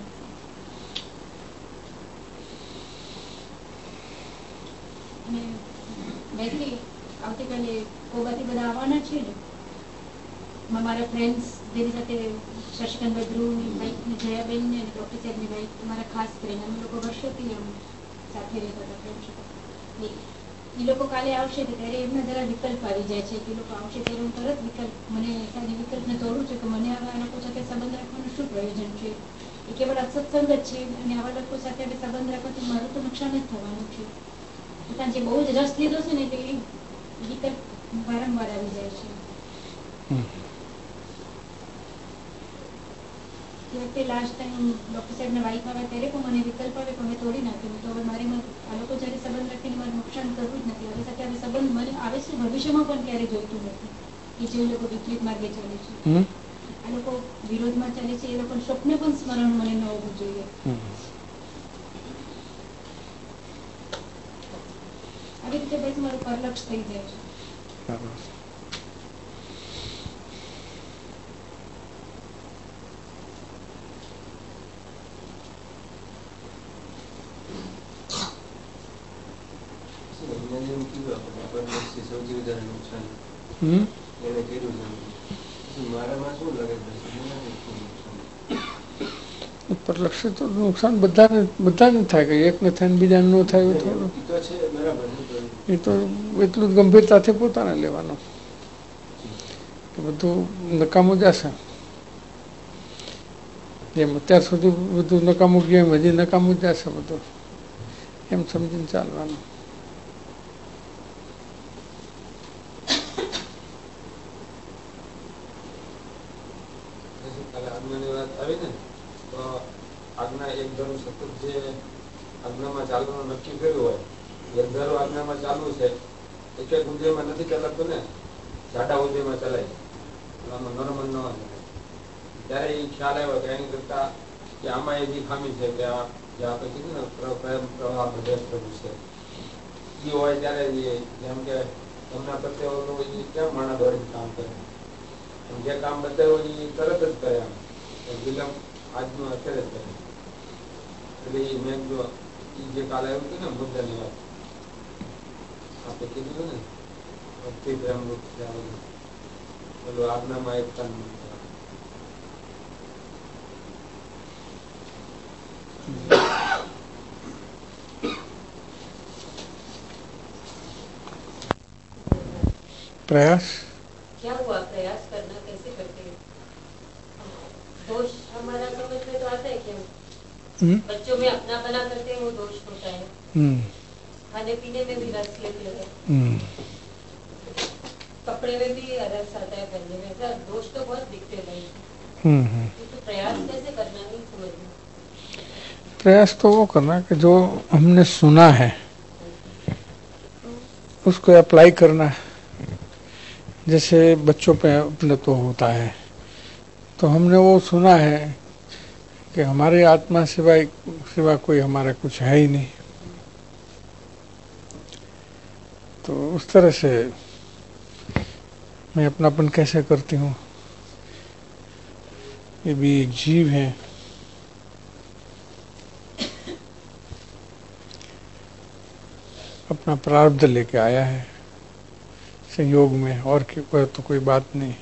આવતીકાલે કોબાથી બધા આવવાના છે ને, મારા ફ્રેન્ડ્સ જેની સાથે શશિકાંતભાઈ ધ્રુવની વાઈફ ને જયાબેન ને ડોક્ટર સાહેબની વાઈફ, મારા ખાસ કરીને અમે લોકો વર્ષોથી આમ સાથે રહેતા હતા ફ્રેન્ડશીપ. એ લોકો કાલે આવશે ત્યારે એમના જરા વિકલ્પ આવી જાય છે કે એ લોકો આવશે ત્યારે હું તરત વિકલ્પ મને વિકલ્પને તોડું છું કે મને આવા લોકો સાથે સંબંધ રાખવાનું શું પ્રયોજન છે, એ કેવળ અસત્સંગ જ છે, અને આવા લોકો સાથે સંબંધ રાખવાથી મારું તો નુકસાન જ થવાનું છે. જે બહુ જ રસ લીધો છે ને એટલે એ વિકલ્પ વારંવાર આવી જાય છે. લાસ્ટ ટાઈમ ડોક્ટર સાહેબ ને વાઈફ આવે ત્યારે પણ મને વિકલ્પ આવે પણ મેં તોડી નાખ્યું. તો હવે મારે આ લોકો જયારે સંબંધ રાખીને મારે નુકસાન કરવું જ નથી. હવે સાથે હવે સંબંધ મને આવે શું ભવિષ્યમાં પણ ક્યારે જોઈતું નથી કે જે લોકો વિપરીત માર્ગે ચાલે છે. આ લોકો વિરોધમાં ચાલે છે એ લોકો સ્વપ્ને પણ સ્મરણ મને ન હોવું જોઈએ. આવી રીતે બસ મારું પરલક્ષ થઈ જાય છે. સૌથી વધારે નુકસાન એને કર્યું છે. મારામાં શું લાગે છે પરલક્ષ તો નુકસાન બધાને બધાને થાય કે એકને થાય ને બીજાને ન થાય એવું થોડું. એ તો એટલું જ ગંભીરતાથી પોતાને લેવાનું કે બધું નકામું જશે. જેમ અત્યાર સુધી બધું નકામું ગયું એમ હજી નકામું જ જશે બધું, એમ સમજીને ચાલવાનું. આજ્ઞા એક ધારું સતત જે આજ્ઞામાં ચાલવાનું નક્કી કર્યું હોય, એક ધારું આજ્ઞામાં ચાલવું છે, એક એક ઉદયમાં નથી ચલાવતું ને, જાડા ઉદયમાં ચલાય આમાં નોર્મલ ન હોય ત્યારે એ ખ્યાલ આવ્યો કે એની કરતા કે આમાં એવી ખામી છે કે આ જે આપણે કીધું ને પ્રેમ પ્રવાહ પ્રદેશ પ્રભુ છે એ હોય ત્યારે જેમ કે તમને પ્રત્યે ઓલું એ કેમ માણા દોડીને કામ કરે, જે કામ બતાવ્યું એ તરત જ કરે, આમ વિલંબ આજનું અત્યારે જ કરે. એટલે એ મેં જો એ જે કાલે આવ્યું હતું ને મુદ્દાની વાત આપણે કીધું હતું ને ભક્તિ પ્રેમ રૂપ પેલું આજ્ઞામાં એકતા प्रयास क्या हुआ, प्रयास करना कैसे करते हैं? दोष हमारा समझ में तो आता है कि बच्चों में अपना बना करते हैं वो दोष होता है, खाने पीने में भी रस लेते हैं, कपड़े में भी रस आता है पहनने में, ऐसा दोष तो बहुत दिखते हैं. तो प्रयास कैसे करना नहीं समझ में. प्रयास तो वो करना कि जो हमने सुना है उसको अप्लाई करना है. जैसे बच्चों पे अपने तो होता है, तो हमने वो सुना है कि हमारी आत्मा सिवाय सिवा कोई हमारा कुछ है ही नहीं. तो उस तरह से मैं अपनापन कैसे करती हूँ, ये भी एक जीव है, अपना प्रारब्ध लेके आया है संयोग में, और तो कोई बात नहीं.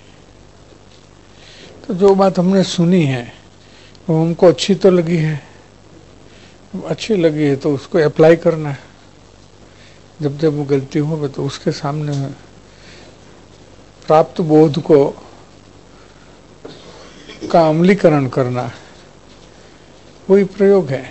तो जो बात हमने सुनी है वो हमको अच्छी तो लगी है, अच्छी लगी है तो उसको अप्लाई करना है. जब जब वो गलती हो तो उसके सामने प्राप्त बोध को का अमलीकरण करना, वही प्रयोग है.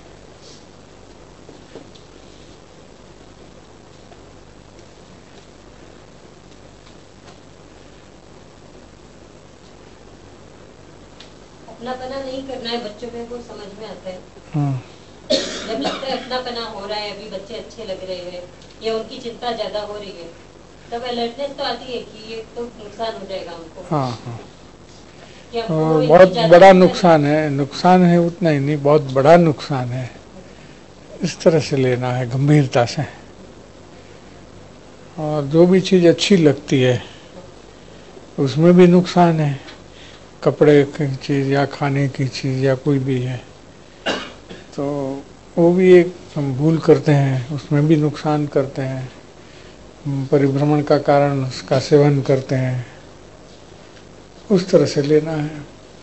अपनापना नहीं करना है बच्चों में, वो समझ में आता है. जब लगता है अपनापना हो रहा है, अभी बच्चे अच्छे लग रहे हैं या उनकी चिंता ज्यादा हो रही है, तब अलर्टनेस तो आती है कि ये तो नुकसान हो जाएगा हमको. हाँ हाँ तो बहुत बड़ा नुकसान है. नुकसान है उतना ही नहीं, बहुत बड़ा नुकसान है. इस तरह से लेना है, गंभीरता से. और जो भी चीज़ अच्छी लगती है उसमें भी नुकसान है. कपड़े की चीज़ या खाने की चीज़ या कोई भी है तो वो भी एक हम भूल करते हैं, उसमें भी नुकसान करते हैं. परिभ्रमण का कारण उसका सेवन करते हैं. उस तरह से लेना है.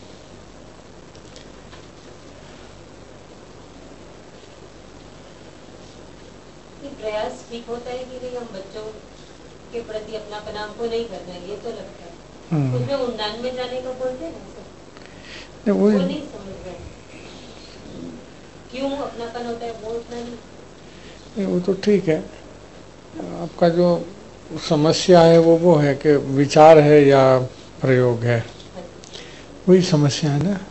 प्रयास ठीक होता है कि नहीं, हम बच्चों के प्रति अपना पनाम को नहीं करना है, ये तो लगता है. उसमें उन्दान में जाने को बोलते हैं, वो नहीं समझ रहे क्यों अपनापन होता है, वो उतना नहीं. वो तो ठीक है. आपका जो समस्या है वो वो है कि विचार है या प्रयोग है, वही समस्या है ना।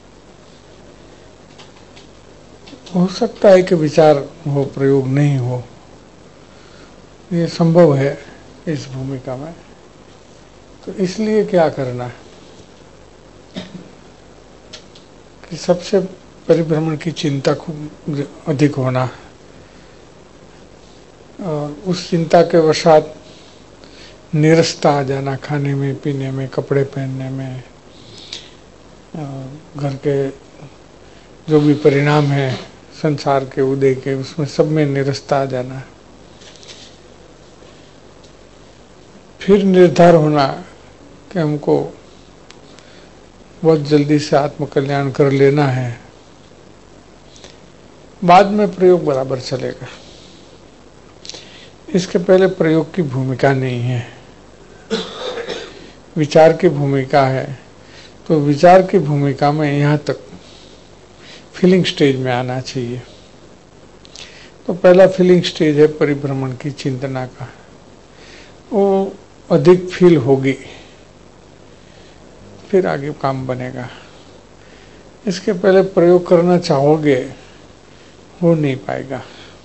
हो सकता है कि विचार हो, प्रयोग नहीं हो, ये संभव है इस भूमिका में। तो इसलिए क्या करना है कि सबसे परिभ्रमण की चिंता खूब अधिक होना, और उस चिंता के वशात नीरसता आ जाना, खाने में, पीने में, कपड़े पहनने में, घर के जो भी परिणाम है संसार के उदय के, उसमें सब में नीरसता आ जाना। फिर निर्धार होना कि हमको बहुत जल्दी से आत्मकल्याण कर लेना है, बाद में प्रयोग बराबर चलेगा। इसके पहले प्रयोग की भूमिका नहीं है, विचार की भूमिका है। तो विचार की भूमिका में यहाँ तक फीलिंग स्टेज में आना चाहिए। तो पहला फीलिंग स्टेज है परिभ्रमण की चिंतना का, वो अधिक फील होगी, फिर आगे काम बनेगा। इसके पहले प्रयोग करना चाहोगे, हो नहीं पाएगा।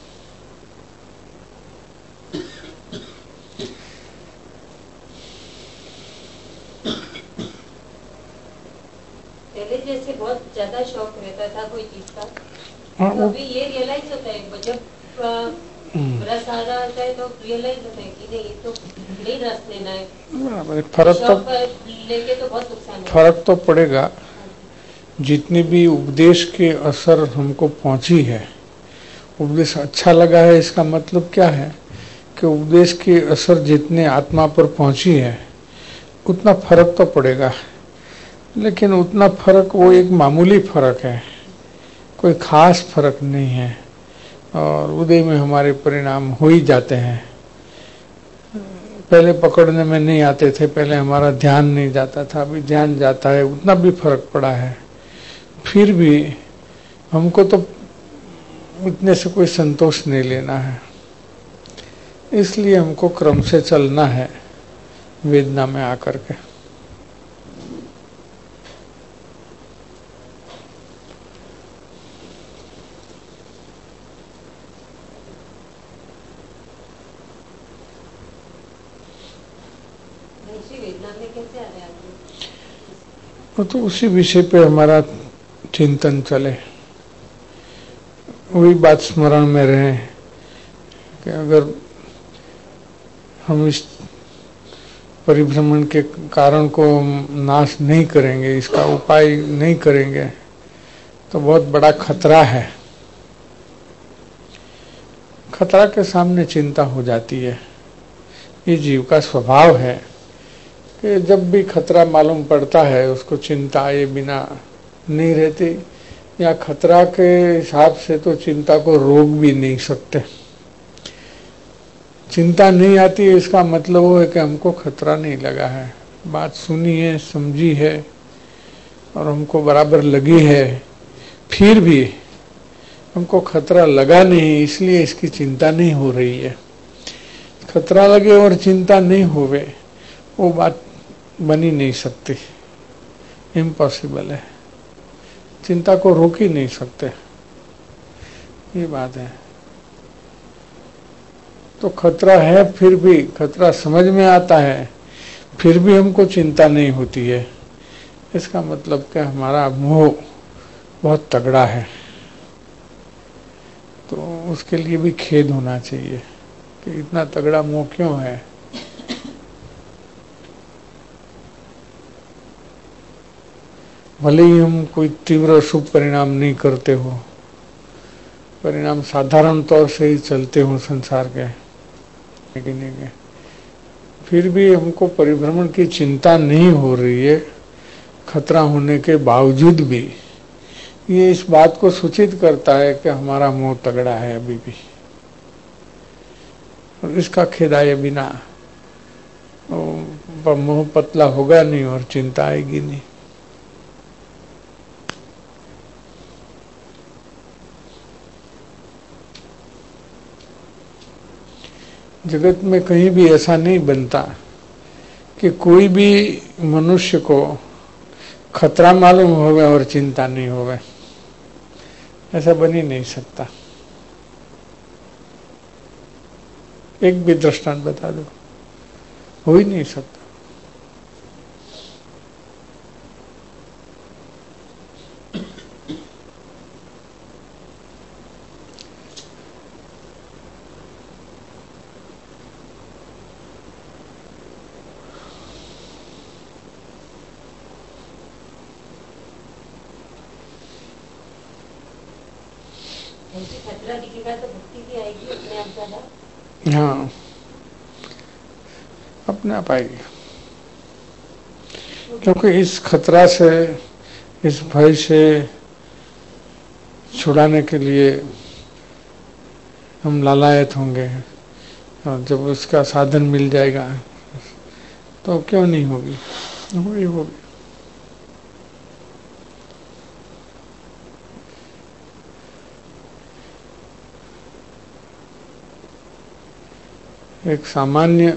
पहले जैसे बहुत ज्यादा शौक रहता था कोई चीज का, हाँ, तो अभी ये रियलाइज होता है, जब रस आ रहा होता है तो रियलाइज होता है कि नहीं, ये तो नहीं रस लेना है। बराबर, फर्क तो लेके तो बहुत नुकसान है। फर्क तो पड़ेगा। जितनी भी उपदेश के असर हमको पहुंची है, उपदेश अच्छा लगा है, इसका मतलब क्या है कि उपदेश के असर जितने आत्मा पर पहुंची है उतना फर्क तो पड़ेगा, लेकिन उतना फर्क वो एक मामूली फर्क है, कोई खास फर्क नहीं है। और उदय में हमारे परिणाम हो ही जाते हैं। पहले पकड़ने में नहीं आते थे, पहले हमारा ध्यान नहीं जाता था, अभी ध्यान जाता है, उतना भी फर्क पड़ा है। फिर भी हमको तो इतने से कोई संतोष नहीं लेना है, इसलिए हमको क्रम से चलना है वेदना में आकर के। तो उसी विषय पे हमारा चिंतन चले, वही बात स्मरण में रहे कि अगर हम इस परिभ्रमण के कारण को नाश नहीं करेंगे, इसका उपाय नहीं करेंगे, तो बहुत बड़ा खतरा है। खतरा के सामने चिंता हो जाती है। ये जीव का स्वभाव है कि जब भी खतरा मालूम पड़ता है उसको चिंता आए बिना नहीं रहती, या खतरा के हिसाब से तो चिंता को रोक भी नहीं सकते। चिंता नहीं आती है, इसका मतलब वो है कि हमको खतरा नहीं लगा है। बात सुनी है, समझी है और हमको बराबर लगी है, फिर भी हमको खतरा लगा नहीं, इसलिए इसकी चिंता नहीं हो रही है। खतरा लगे और चिंता नहीं होवे, वो बात बन ही नहीं सकती, इम्पॉसिबल है। चिंता को रोक ही नहीं सकते, ये बात है। तो खतरा है, फिर भी खतरा समझ में आता है, फिर भी हमको चिंता नहीं होती है, इसका मतलब क्या हमारा मोह बहुत तगड़ा है। तो उसके लिए भी खेद होना चाहिए कि इतना तगड़ा मोह क्यों है। भले ही हम कोई तीव्र शुभ परिणाम नहीं करते हो, परिणाम साधारण तौर से ही चलते हो संसार के, लेकिन फिर भी हमको परिभ्रमण की चिंता नहीं हो रही है, खतरा होने के बावजूद भी। ये इस बात को सूचित करता है कि हमारा मोह तगड़ा है अभी भी, और इसका खेदाए बिना मोह पतला होगा नहीं और चिंता आएगी नहीं। जगत में कहीं भी ऐसा नहीं बनता कि कोई भी मनुष्य को खतरा मालूम होवे और चिंता नहीं होवे, ऐसा बन ही नहीं सकता। एक भी दृष्टांत बता दो, हो ही नहीं सकता। खतरा दिखेगा तो भक्ति भी आएगी अपने आप ज्यादा। हाँ, अपने आप आएगी, क्योंकि इस खतरा से, इस भय से छुड़ाने के लिए हम लालायत होंगे, और जब उसका साधन मिल जाएगा तो क्यों नहीं होगी, होगी होगी। एक सामान्य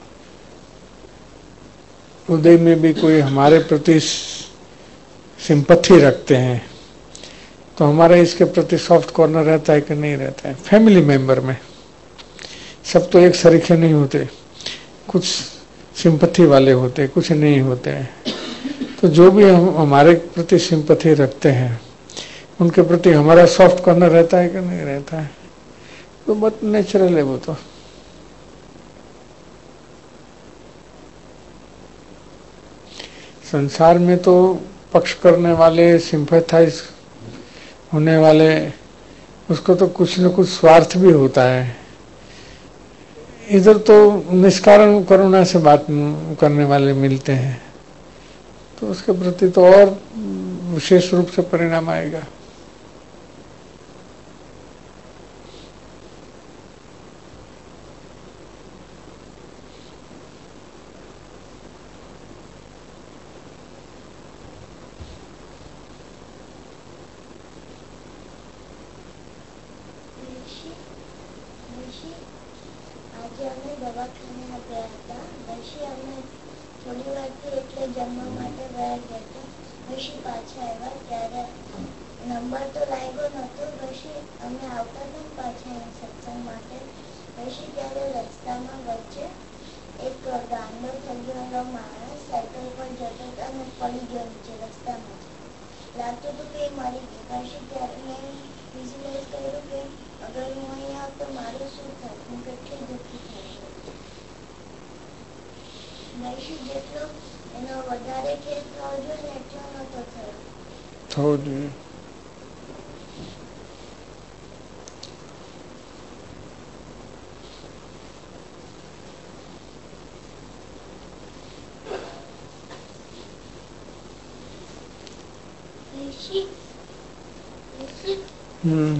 उदय में भी कोई हमारे प्रति सिंपैथी रखते हैं तो हमारा इसके प्रति सॉफ्ट कॉर्नर रहता है कि नहीं रहता है। फैमिली मेंबर में सब तो एक सरीखे नहीं होते, कुछ सिंपैथी वाले होते, कुछ नहीं होते हैं। तो जो भी हम हमारे प्रति सिंपैथी रखते हैं उनके प्रति हमारा सॉफ्ट कॉर्नर रहता है कि नहीं रहता है। तो बहुत नेचुरल है वो तो। संसार में तो पक्ष करने वाले, सिंपैथाइज होने वाले, उसको तो कुछ न कुछ स्वार्थ भी होता है। इधर तो निष्कारण करुणा से बात करने वाले मिलते हैं, तो उसके प्रति तो और विशेष रूप से परिणाम आएगा। થવો જોઈએ. હમ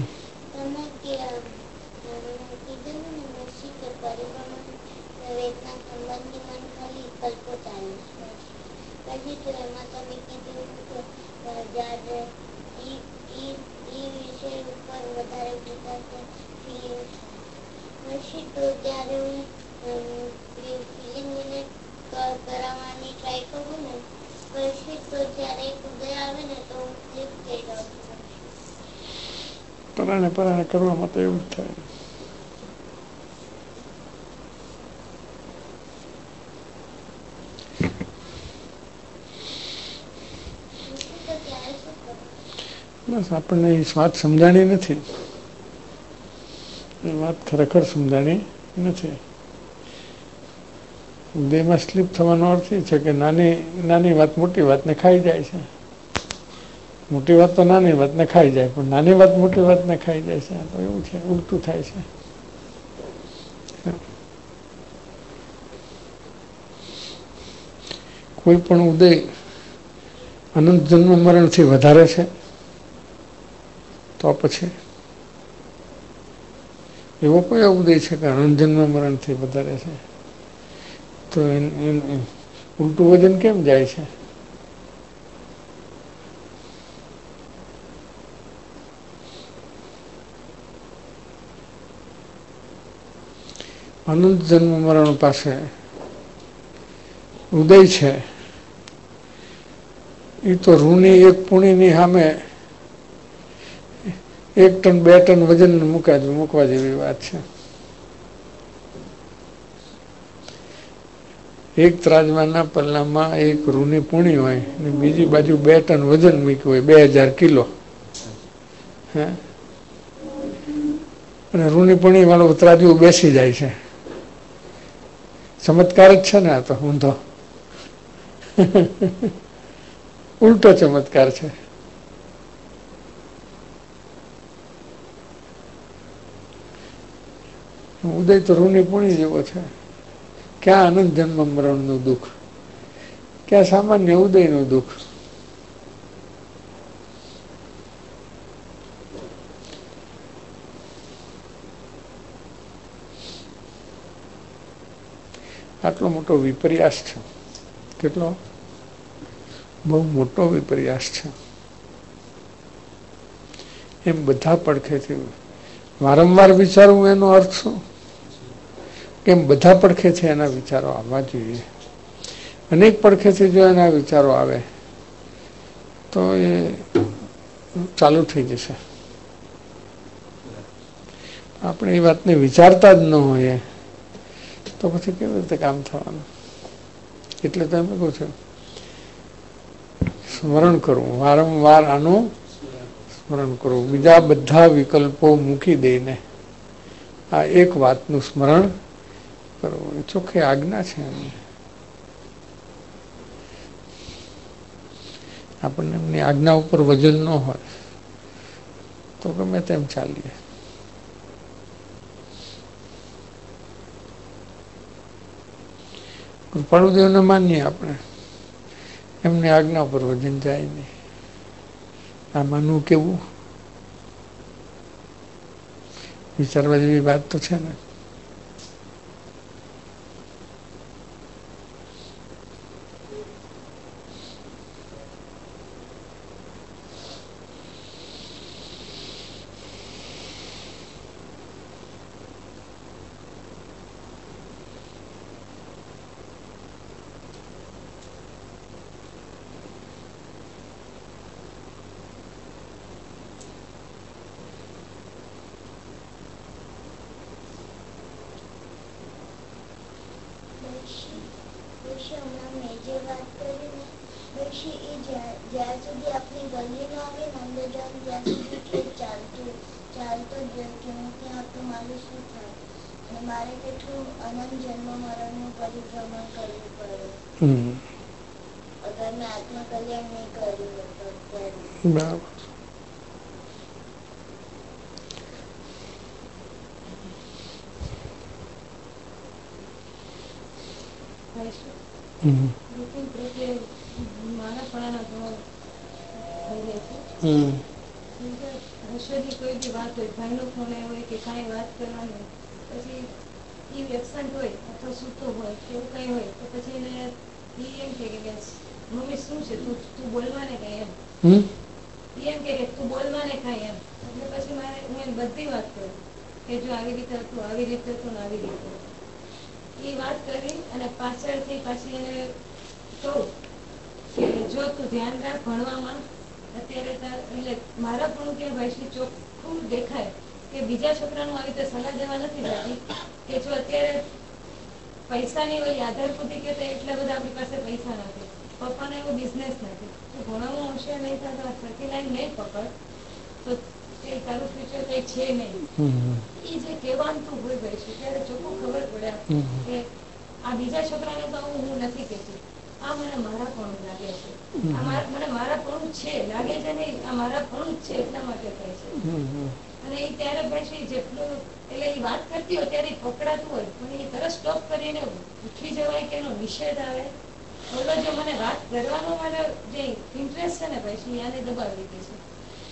પરાણે પરાણે કરવામાં તો એવું જ થાય. બસ આપણને એ વાત સમજાણી નથી, એ વાત ખરેખર સમજાણી નથી. દેહમાં સ્લીપ થવાનો અર્થ એ છે કે નાની નાની વાત મોટી વાતને ખાઈ જાય છે. મોટી વાત તો નાની વાતને ખાઈ જાય, પણ નાની વાત મોટી વાતને ખાઈ જાય છે. તો એવું છે, ઉલટું થાય છે. કોઈ પણ ઉદય અનંત જન્મ મરણથી વધારે છે તો પછી એવો કોઈ ઉદય છે કે અનંત જન્મ મરણથી વધારે છે, તો ઉલટું વજન કેમ જાય છે? અનંત જન્મ મરણ પાસે ઉદય છે એ તો ઋણની એક પુણ્યની સામે એક ટન બે ટન વજન મૂકા મૂકવા જેવી વાત છે. એક ત્રાજમાના પલ્લામાં એક ઋની પૂણી હોય અને બીજી બાજુ બે ટન વજન મૂક્યું હોય, બે હજાર કિલો. હે અને ઋની પૂણી વાળું ત્રાજવું બેસી જાય છે. ચમત્કાર જ છે ને આ તો ઊંધો ઉલટો ચમત્કાર છે. ઉદય તો ઋની પૂણી જેવો છે. ક્યાં આનંદ જન્મ મરણ નું દુઃખ, ક્યાં સામાન્ય ઉદય નું દુઃખ. આટલો મોટો વિપર્યાસ છે. કેટલો બહુ મોટો વિપર્યાસ છે. એમ બધા પડખેથી વારંવાર વિચારવું એનો અર્થ શું? કેમ બધા પડખેથી એના વિચારો આવવા જોઈએ. અનેક પડખેથી જો એના વિચારો આવે તો એ ચાલુ થઈ જશે. આપણે એ વાતને વિચારતા જ ન હોઈએ તો પછી કેવી રીતે કામ થવાનું? એટલે તો એમ કહું છું સ્મરણ કરવું, વારંવાર આનું સ્મરણ કરવું, બીજા બધા વિકલ્પો મૂકી દઈને આ એક વાતનું સ્મરણ કરવું. એ ચોખ્ખી આજ્ઞા છે એમની. આપણને એમની આજ્ઞા ઉપર વજન ન હોય તો ગમે તેમ ચાલીએ. કૃપાળુદેવને માનીએ આપણે, એમની આજ્ઞા ઉપર વજન જાય નહીં. આ માનવું કેવું? વિચારવા જેવી વાત તો છે ને. બરાબર. કોઈ બી વાત હોય, ભાઈ નો ફોન આવ્યો હોય કે કઈ વાત કરવાની પછી એ એબસન્ટ હોય અથવા સૂતો હોય એવું કઈ હોય તો પછી એને એમ કે મમ્મી શું છે તું તું બોલવાને કઈ એમ એમ કે તું બોલવાને કઈ એમ એટલે પછી મારે હું એને બધી વાત કરું કે જો આવી રીતે હતું, આવી રીતે હતું ને આવી રીતે એ વાત કરી અને પાછળથી પાછી એને કહું કે જો તું ધ્યાન રાખ ભણવામાં. અત્યારે એટલે મારા પણ કે ભાઈ ચોખ્ખું દેખાય કે બીજા છોકરાનું આવી રીતે સલાહ દેવા નથી જતી કે જો અત્યારે પૈસાની ઓલી આધાર પૂરતી કે એટલા બધા આપણી પાસે પૈસા નથી, પપ્પાને એવો બિઝનેસ નથી, તો ભણવામાં હોશિયાર નહીં થતા સરખી લાઈન નહીં પકડ તો એ તારું ફ્યુચર કઈ છે નહીં. એ જે કહેવાનું હોય ભાઈ છે ત્યારે ચોખ્ખું ખબર પડે કે આ બીજા છોકરાને તો હું હું નથી કહેતી, આ મને મારા પણ લાગે છે, આ મને મારા પણ છે લાગે છે નહીં, આ મારા પણ છે એટલા માટે થાય છે. અને એ ત્યારે પછી જેટલું એટલે એ વાત કરતી હોય ત્યારે પકડાતું હોય પણ એ તરત સ્ટોપ કરીને ઉઠી જવાય કે એનો નિષેધ આવે. ઓલો જો મને વાત કરવાનો મારો જે ઇન્ટરેસ્ટ છે ને પછી આને દબાવી દે છે.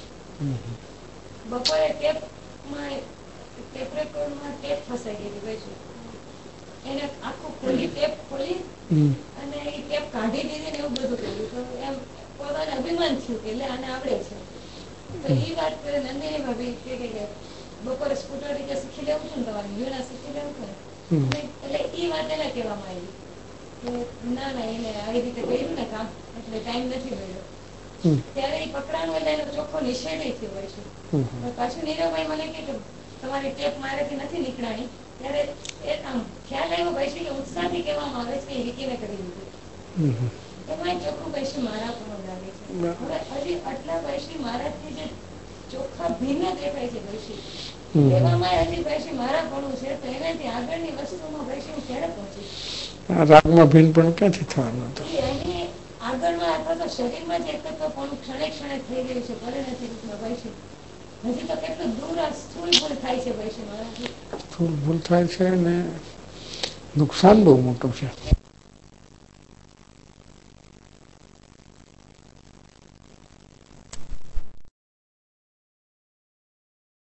બપોરે ટેપમાં ટેપ રેકોર્ડમાં ટેપ ફસાઈ ગઈ હતી પછી એને આખું ખોલી ટેપ ખોલી અને એ ટેપ કાઢી દીધી ને એવું બધું કર્યું તો એમ પોતાને અભિમાન થયું કે એટલે આને આવડે છે. તો એ વાત કરે નંદિની ભાભી કે બપોરે સ્કૂટર રીતે શીખી લેવું છું ને તમારે યુના શીખી લેવું છે એટલે એ વાત એને કહેવામાં આવી કે ના ના એને આવી રીતે કર્યું ને કામ એટલે ટાઈમ નથી મળ્યો, ત્યારે એ પકડાણું એટલે એનો ચોખ્ખો નિષેધ થયો હોય છે. પણ પાછું નીરવભાઈ મને કહે કે તમારી ટેપ મારેથી નથી નીકળાણી, ત્યારે એ આમ ખ્યાલ આવ્યો ભાઈ કે ઉત્સાહથી કહેવામાં આવે છે કે વિકીને કરી દીધું. એમાં ચોખ્ખું પૈસા મારા પણ લાગે છે. હવે હજી આટલા પૈસા મારાથી જે ચોખ્ખા ભિન્ન દેખાય છે પૈસી, એવામાં હજી પૈસી મારા પણ છે, તો એનાથી આગળની વસ્તુમાં પૈસી ક્યારે પહોંચી? રાગમાં ભિન્ન પણ ક્યાંથી થવાનું હતું? એની આગળમાં અથવા તો શરીરમાં જે એકત્વ પણ ક્ષણે ક્ષણે થઈ ગયું છે પરિણતિ રૂપમાં પૈસી, હજી તો કેટલું દૂર આ સ્થૂળ ભૂલ થાય છે પૈસી મારાથી. સ્થૂળ ભૂલ થાય છે અને નુકસાન બહુ મોટું છે.